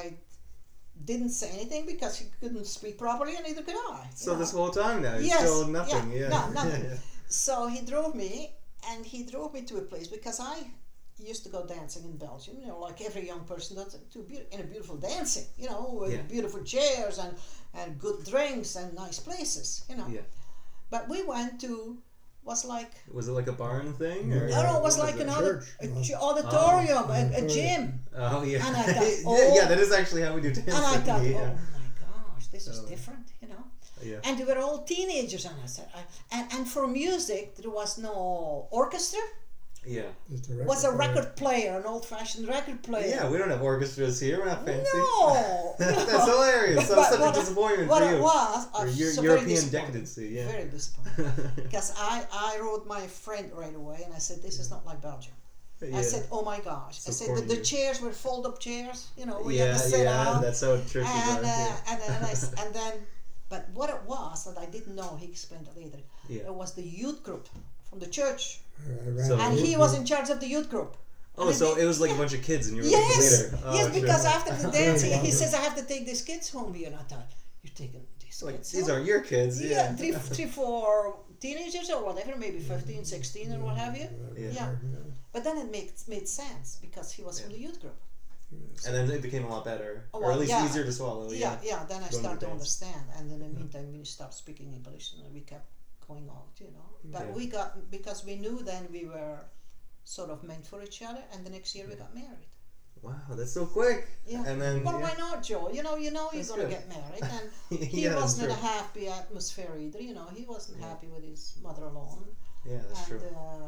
didn't say anything because he couldn't speak properly, and neither could I. you So know. this whole time now, you're Yes, still nothing. yeah, Yeah. no, nothing. So he drove me, and he drove me to a place because I used to go dancing in Belgium, you know, like every young person does, to be- in a beautiful dancing, you know, with Yeah. beautiful chairs and, and good drinks and nice places, you know. Yeah. But we went to, was like, Was it like a barn thing? Or no, no, it was what like it? another Church, a no? ch- auditorium, a, a Auditorium. gym. Oh yeah. And I thought, yeah, oh. yeah, that is actually how we do dancing. And I thought, yeah. oh my gosh, this is Oh. different, you know. Yeah. And they were all teenagers, and I said, I, and, and for music, there was no orchestra. Yeah. Just a It was a player. record player, an old-fashioned record player. Yeah, we don't have orchestras here. We're not fancy. No, That's hilarious. So But such what a I- disappointment what for it you. was, I Or was Eu- so very European disappointed. decadency, yeah. Very disappointed. Because I, I wrote my friend right away, and I said, this is not like Belgium. yeah. I said, oh my gosh. So I said, the, the corny. chairs were fold-up chairs, you know, where you yeah, have to sit yeah, down. that's how churches and, are. uh, yeah. and then I s- and then, but what it was that I didn't know, he explained it later. Yeah. It was the youth group from the church, I ran So- and the he youth was group. in charge of the youth group. Oh, And so they- it was like yeah. a bunch of kids, and you were Yes, like the leader. Oh, yes, shit. because after the dance, he, he Wow. says, I have to take these kids home here. And I thought, you're taking these Like, kids these home? aren't your kids. Yeah, Yeah. three, three, four teenagers or whatever, maybe fifteen, sixteen or what have you. Yeah. Yeah. But then it made, made sense because he was from Yeah. the youth group. And then it became a lot better, Oh, or well, at least yeah. easier to swallow. Yeah, Yeah. yeah, then I Going to started the to dance. understand. And in the meantime, we stopped speaking English and we kept going on, you know. But Yeah. we got, because we knew then we were sort of meant for each other, and the next year we got married. Wow, that's so quick. Yeah. And then. Well, yeah. why not, Joe? You know, you know you're That's going to good. get married. And he Yeah, that's wasn't in a true. happy atmosphere either, you know. He wasn't Yeah. happy with his mother alone. Yeah, that's and, true. Uh,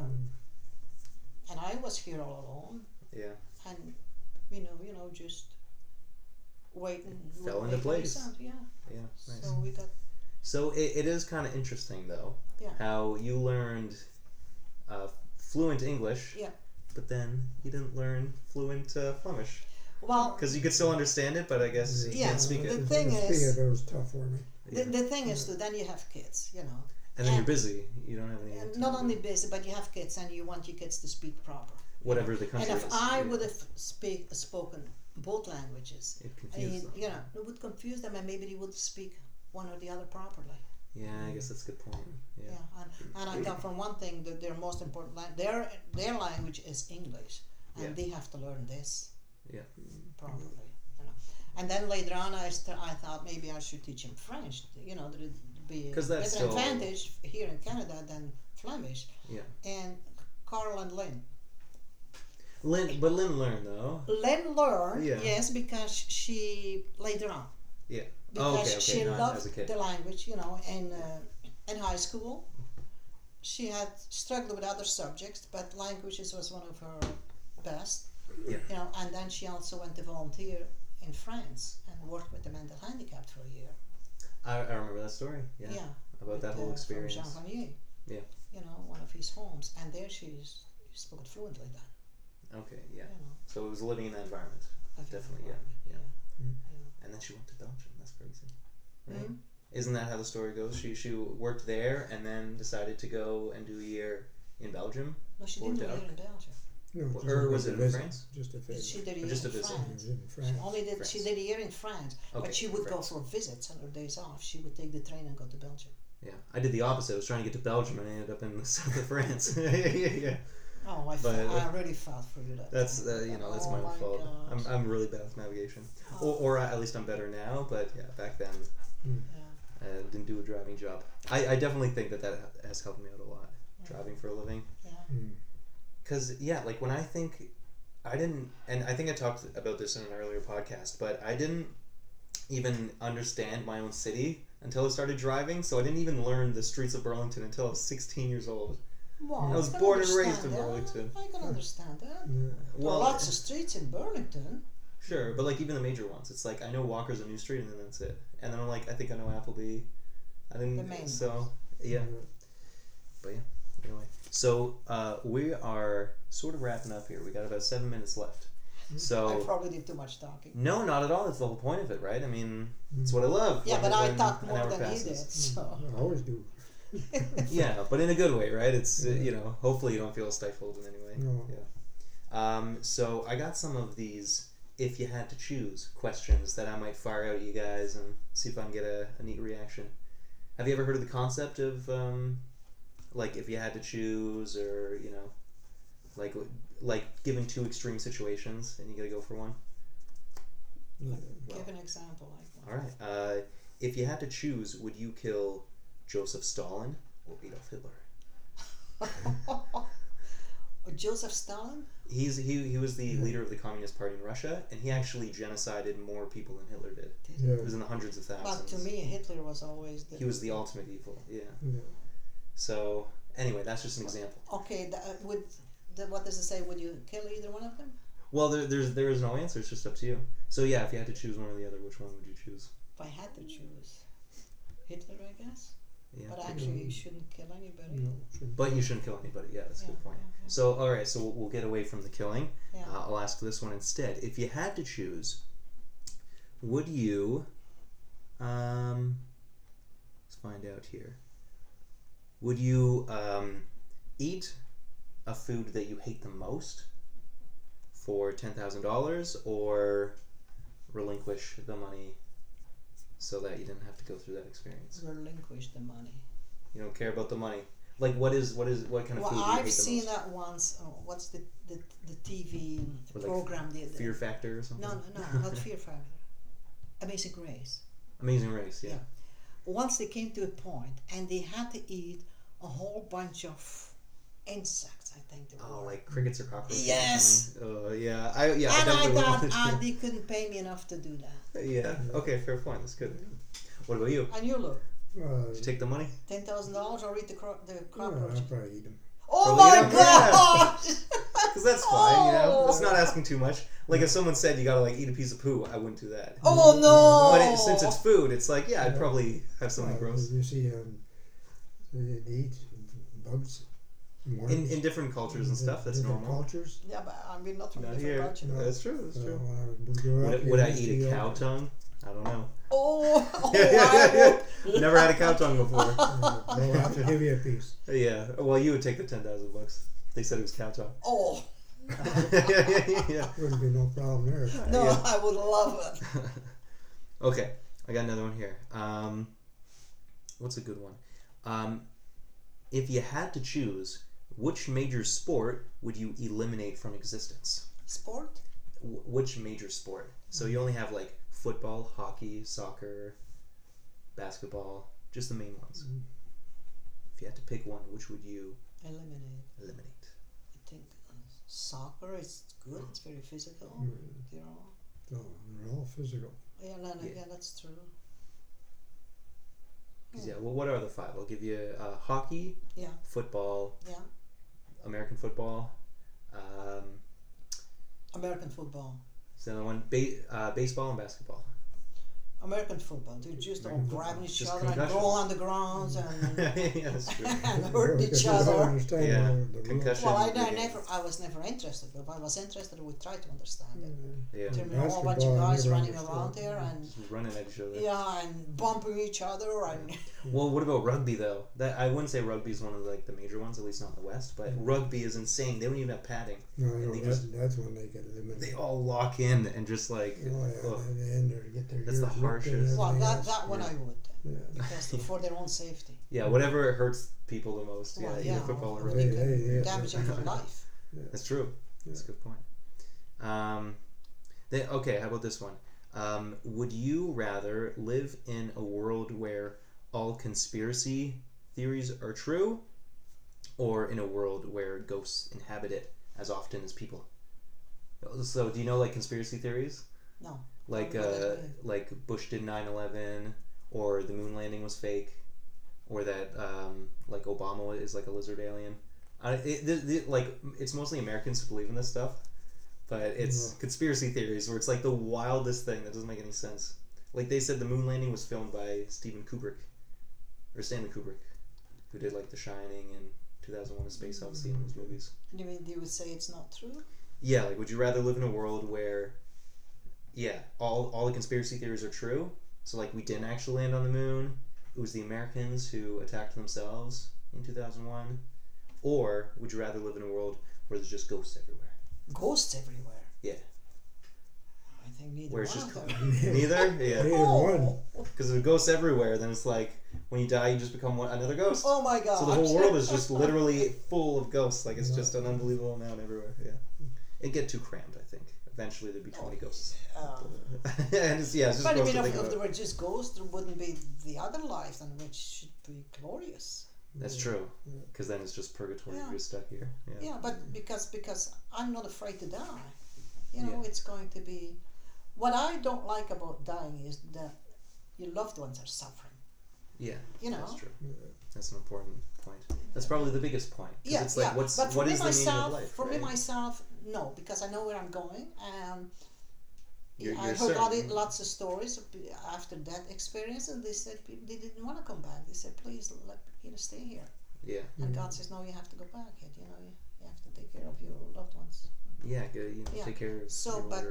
and I was here all alone. Yeah. And, you know, you know, just waiting. Fell into waiting for place. his son, Yeah. Yeah. Nice. So we got, So it, it is kind of interesting though, yeah. how you learned uh, fluent English, Yeah. but then you didn't learn fluent uh, Flemish Well, because you could still understand it, but I guess you Yeah, can't speak the it. thing speak is- it, it was tough for me. Yeah. the, the thing is, that then you have kids, you know. And then you're and- busy. You don't have any. And time not to- only busy, but you have kids and you want your kids to speak proper. whatever the country And if is. I yeah. would have speak, spoken both languages, It and confused you, them. you know, it would confuse them and maybe they would speak one or the other properly. Yeah, I guess that's a good point. Yeah. Yeah, and, and I thought from one thing that their most important lang- their their language is English, and Yeah. they have to learn this Yeah. properly. You know, and then later on, I st- I thought maybe I should teach him French. You know, there'd be a 'Cause that's better still- advantage here in Canada than Flemish. Yeah. And Carl and Lynn. Lynn, but Lynn learned though. Lynn learned, Yeah. yes, because she later on. Yeah. Because Oh, okay, okay, she not as a loved kid. the language, you know, in uh, in high school. She had struggled with other subjects, but languages was one of her best. Yeah. You know, and then she also went to volunteer in France and worked with the mental handicapped for a year. I, I remember that story. Yeah. Yeah. About that with, whole uh, experience. From Jean Vanier. Yeah. You know, one of his homes, and there she's she spoke fluently then. Okay. Yeah. You know, So it was living in that environment. like Definitely, an yeah, environment, yeah. yeah. And then she went to Belgium. That's crazy. Right? Mhm. Isn't that how the story goes? She she worked there and then decided to go and do a year in Belgium. No, she Worked didn't do out. it in Belgium. No, Or just was a it in visit, France? Just a visit. She did a Or year just in a visit? It France. was in She France. only did. France. She did a year in France, Okay, but she would go France. for visits on her days off. She would take the train and go to Belgium. Yeah, I did the opposite. I was trying to get to Belgium and I ended up in the south of France. yeah, yeah, yeah. Oh, I, But, fe- uh, I really felt for you that. That's time. uh, you know that's oh my own fault. gosh. I'm I'm really bad with navigation, Oh. or or at least I'm better now. But yeah, back then Yeah. I didn't do a driving job. I, I definitely think that that has helped me out a lot, Yeah. driving for a living. Yeah. Mm. Cause yeah, like when I think, I didn't, and I think I talked about this in an earlier podcast, but I didn't even understand my own city until I started driving. So I didn't even learn the streets of Burlington until I was sixteen years old. Well, I was can born and raised understand in that. Burlington. I can understand that. Yeah. There Well, are lots of streets in Burlington. sure, but like even the major ones, it's like I know Walker's a new street, and then that's it. And then I'm like, I think I know Appleby. I didn't. The main so ones. yeah. But yeah, anyway. So uh, we are sort of wrapping up here. We got about seven minutes left. I So probably did too much talking. no, not at all. That's the whole point of it, right? I mean, it's what I love. Yeah, when- but I when talked an more hour than passes. he did. So. I always do. Yeah, but in a good way, right? It's uh, Yeah. you know, hopefully you don't feel stifled in any way. No. Yeah. Um, so I got some of these if you had to choose questions that I might fire out at you guys and see if I can get a, a neat reaction. Have you ever heard of the concept of um, like if you had to choose, or you know, like like given two extreme situations and you gotta go for one? Yeah. Well, Give an example. Like all right. Uh, if you had to choose, would you kill Joseph Stalin or Adolf Hitler? Or Joseph Stalin? He's he he was the leader of the Communist Party in Russia, and he actually genocided more people than Hitler did. Yeah. It was in the hundreds of But thousands. to me, Hitler was always the. He was the ultimate evil. Yeah. Yeah. So anyway, that's just an example. Okay, the, uh, would the, what does it say? Would you kill either one of them? Well, there, there's there is no answer. It's just up to you. So yeah, if you had to choose one or the other, which one would you choose? If I had to choose, Hitler, I guess. Yeah. But actually, you shouldn't kill anybody. No. Should- But you shouldn't kill anybody. Yeah, that's a Yeah, good point. yeah, yeah. So all right, so we'll, we'll get away from the killing. Yeah. Uh, I'll ask this one instead. If you had to choose, would you? Um, let's find out here. Would you um, eat a food that you hate the most, for ten thousand dollars, or relinquish the money so that you didn't have to go through that experience? Relinquish the money. You don't care about the money. Like, what is what is what kind of Well, food do you hate I've the seen most? that once. Oh, what's the the, the T V Or like program? The, the, Fear Factor or something? no, no, no, not Fear Factor. Amazing Grace. Amazing Race, yeah. Yeah. Once they came to a point and they had to eat a whole bunch of insects, I think they Oh, were. like crickets or cockroaches? or Yes! something? Uh, yeah, I yeah. I and I definitely wouldn't thought want to uh, do they couldn't pay me enough to do that. that. Yeah. Okay, fair point. That's good. What about you? And you look, Uh, Did you take the money? ten thousand dollars or eat the cro- the yeah, cockroach. I'll probably eat them. Oh Probably my eat 'em, yeah. gosh! Because that's fine, you know. Oh. It's not asking too much. Like if someone said you gotta like eat a piece of poo, I wouldn't do that. Oh no! But it, since it's food, it's like yeah, I'd Yeah. probably have something Uh, gross. You see, um, they they eat bugs, worms. In in different cultures and stuff, that's different normal. cultures. Yeah, but I mean not from Not different here. culture. No. That's true. That's So, true. uh, we grew up Would, here would I in eat a Israel. cow tongue? I don't know. Oh, oh Yeah, yeah, yeah, wow. yeah. Never had a cow tongue before. Uh, they'll have to give you a piece. Yeah. Well, you would take the ten thousand bucks. They said it was cow tongue. Oh, yeah, yeah, yeah, yeah. Wouldn't be no problem there. no, Yeah. I would love it. Okay, I got another one here. Um, what's a good one? Um, if you had to choose, which major sport would you eliminate from existence? Sport? W- which major sport? So you only have like football, hockey, soccer, basketball, just the main ones. Mm. If you had to pick one, which would you Eliminate. eliminate? I think uh, soccer is good. It's very physical. Mm. You know. So they're all physical. Yeah, no, no, Yeah. yeah, that's true. 'Cause, yeah. Well, what are the five? I'll give you uh, hockey, Yeah, football, yeah. American football. Um, American football. so the one ba- uh, baseball and basketball. American football. They just all American grabbing each Just other and concussions. roll on the ground and, yeah, that's true. and hurt Because each they don't other. understand Yeah, the, the rules. concussion. Well, I, I Yeah. never, I was never interested. But if I was interested, I would try to understand it. Yeah, There were a whole bunch of Basketball, I guys never running understood. around there and just running at each other. yeah, and bumping each other and Well, what about rugby though? That I wouldn't say rugby is one of like the major ones, at least not in the West. But rugby is insane. They don't even have padding. No, And no, they that, just- that's when they get eliminated. They all lock in and just like. Oh, yeah, ugh. they end there, get their That's the ears ripped and harshest. well, everything that else. that one Yeah. I would Yeah. because for their own safety. Yeah, whatever hurts people the most. Yeah, Well, either yeah, football or or rugby. you Hey, can hey, yeah, damage them for life. That's true. That's a good point. Um, then, okay, how about this one? Um, would you rather live in a world where all conspiracy theories are true, or in a world where ghosts inhabit it as often as people? So, do you know like conspiracy theories? No. Like, What does uh, that mean? like Bush did nine eleven, or the moon landing was fake, or that um, like Obama is like a lizard alien. I, it, th th like it's mostly Americans who believe in this stuff, but it's Yeah. conspiracy theories where it's like the wildest thing that doesn't make any sense. Like they said the moon landing was filmed by Steven Kubrick, or Stanley Kubrick, who did like The Shining and two thousand one: A Space Odyssey and those movies. You mean you would say it's not true? Yeah, like would you rather live in a world where, yeah, all all the conspiracy theories are true? So like we didn't actually land on the moon. It was the Americans who attacked themselves in two thousand one. Or would you rather live in a world where there's just ghosts everywhere? Ghosts everywhere. Yeah. I think neither Where it's one just of them. neither? Yeah. Either one. Because if there's ghosts everywhere, then it's like when you die, you just become one, another ghost. Oh my god. So the whole world is just literally full of ghosts. Like it's just an unbelievable amount everywhere. Yeah. It'd get too crammed, I think. Eventually there'd be too many ghosts. Uh, and it's, yeah, it's just but I gross mean, to if, think if about. there were just ghosts, there wouldn't be the other life, then which should be glorious. That's true. Because then it's just purgatory. Yeah. You're stuck here. Yeah. Yeah, but because because I'm not afraid to die. You know, Yeah. it's going to be. What I don't like about dying is that your loved ones are suffering. Yeah. You know. That's true. That's an important point. That's probably the biggest point. 'Cause Yeah, it's like, yeah. what's but for what me is myself, the meaning of life? for right? me myself, no, because I know where I'm going, and You're- I you're heard all the, certain. lots of stories of pe- after that experience, and they said people, they didn't want to come back. They said, "Please, let you know, stay here." Yeah. And God says, "No, you have to go back. Kid. You know, you, you have to take care of your loved ones." Yeah. Good. You know, Yeah. take care of So, your but mother.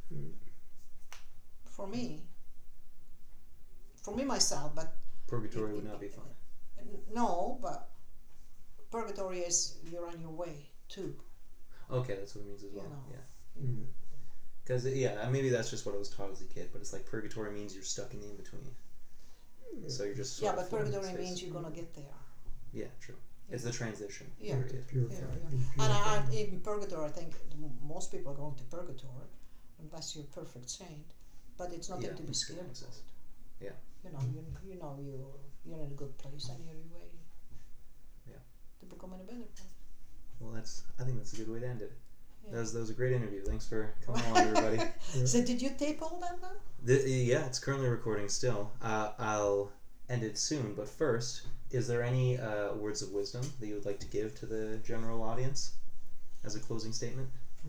for me, for me myself, but Purgatory would not be fun. no, but purgatory is you're on your way too. Okay, that's what it means as well. You know. Yeah. Mm. Because yeah, maybe that's just what I was taught as a kid. But it's like purgatory means you're stuck in the in between. So you're just sort Yeah, of but floating in purgatory space. means you're gonna get there. Yeah, true. It's the transition Yeah. period. Purify. Yeah, yeah. be And I, purified. I, in purgatory, I think m- most people are going to purgatory unless you're a perfect saint. But it's nothing Yeah, to be it scared about. exists. Yeah. You know, you you know you you're in a good place and you're way Yeah. to become in a better place. Well, that's. I think that's a good way to end it. Yeah. That was that was a great interview. Thanks for coming along, everybody. Yeah. So did you tape all that now? The, yeah, it's currently recording still. Uh, I'll end it soon, but first, is there any uh, words of wisdom that you would like to give to the general audience as a closing statement?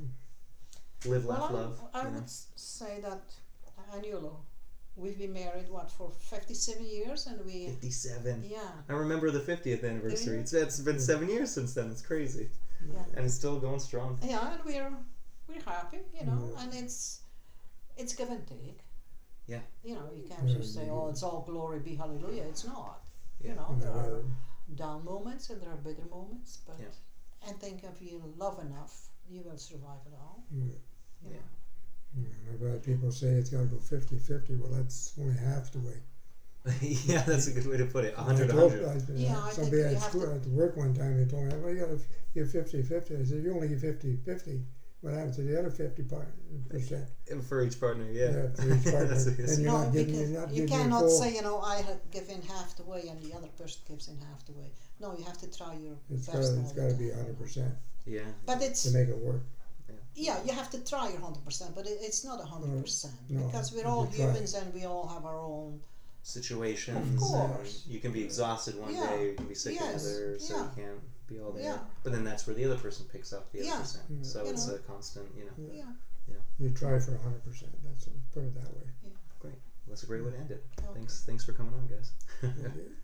Live, laugh, well, love. I, I you know? would s- say that Agnolo, we've been married what for fifty-seven years, and we fifty-seven. yeah I remember the fiftieth anniversary. you? It's, it's been seven years since then. It's crazy, yeah and it's still going strong. yeah, and we're we're happy, you know, Yeah. and it's it's give and take. Yeah. You know, you can't Yeah, just say, yeah. "Oh, it's all glory be hallelujah." It's not. Yeah. You know, And there I are read- down moments and there are better moments, but Yeah. I think if you love enough, you will survive it all. yeah. You Yeah. know? Yeah, I've had people say it's got to go fifty-fifty. Well, that's only half the way. Yeah, that's a good way to put it. one hundred I to told, one hundred. I, Yeah, I think somebody you at have school to- at work one time, they told me, well, you got to you're fifty-fifty. I said, you only get fifty-fifty. What happens to the other fifty percent? And for each partner, yeah. Yeah, for each partner. That's what it is. And you're No, not giving, because you're not you giving your cannot full, say, you know, I ha- give in half the way and the other person gives in half the way. No, you have to try your it's got best. all it's the got to time, be you know. one hundred percent Yeah. But to it's make it work. yeah, you have to try your hundred percent, but it, it's not a hundred percent no, because we're you all try. humans and we all have our own. Situations. Of course. And you can be exhausted one Yeah. day, you can be sick Yes. another, so Yeah. you can't be all there. Yeah. But then that's where the other person picks up the other Yeah. percent. Yeah. So You it's know. a constant, you know. Yeah. Yeah, You try for one hundred percent. That's put it that way. That's a great way to end it. Okay. Thanks, thanks for coming on, guys. Okay.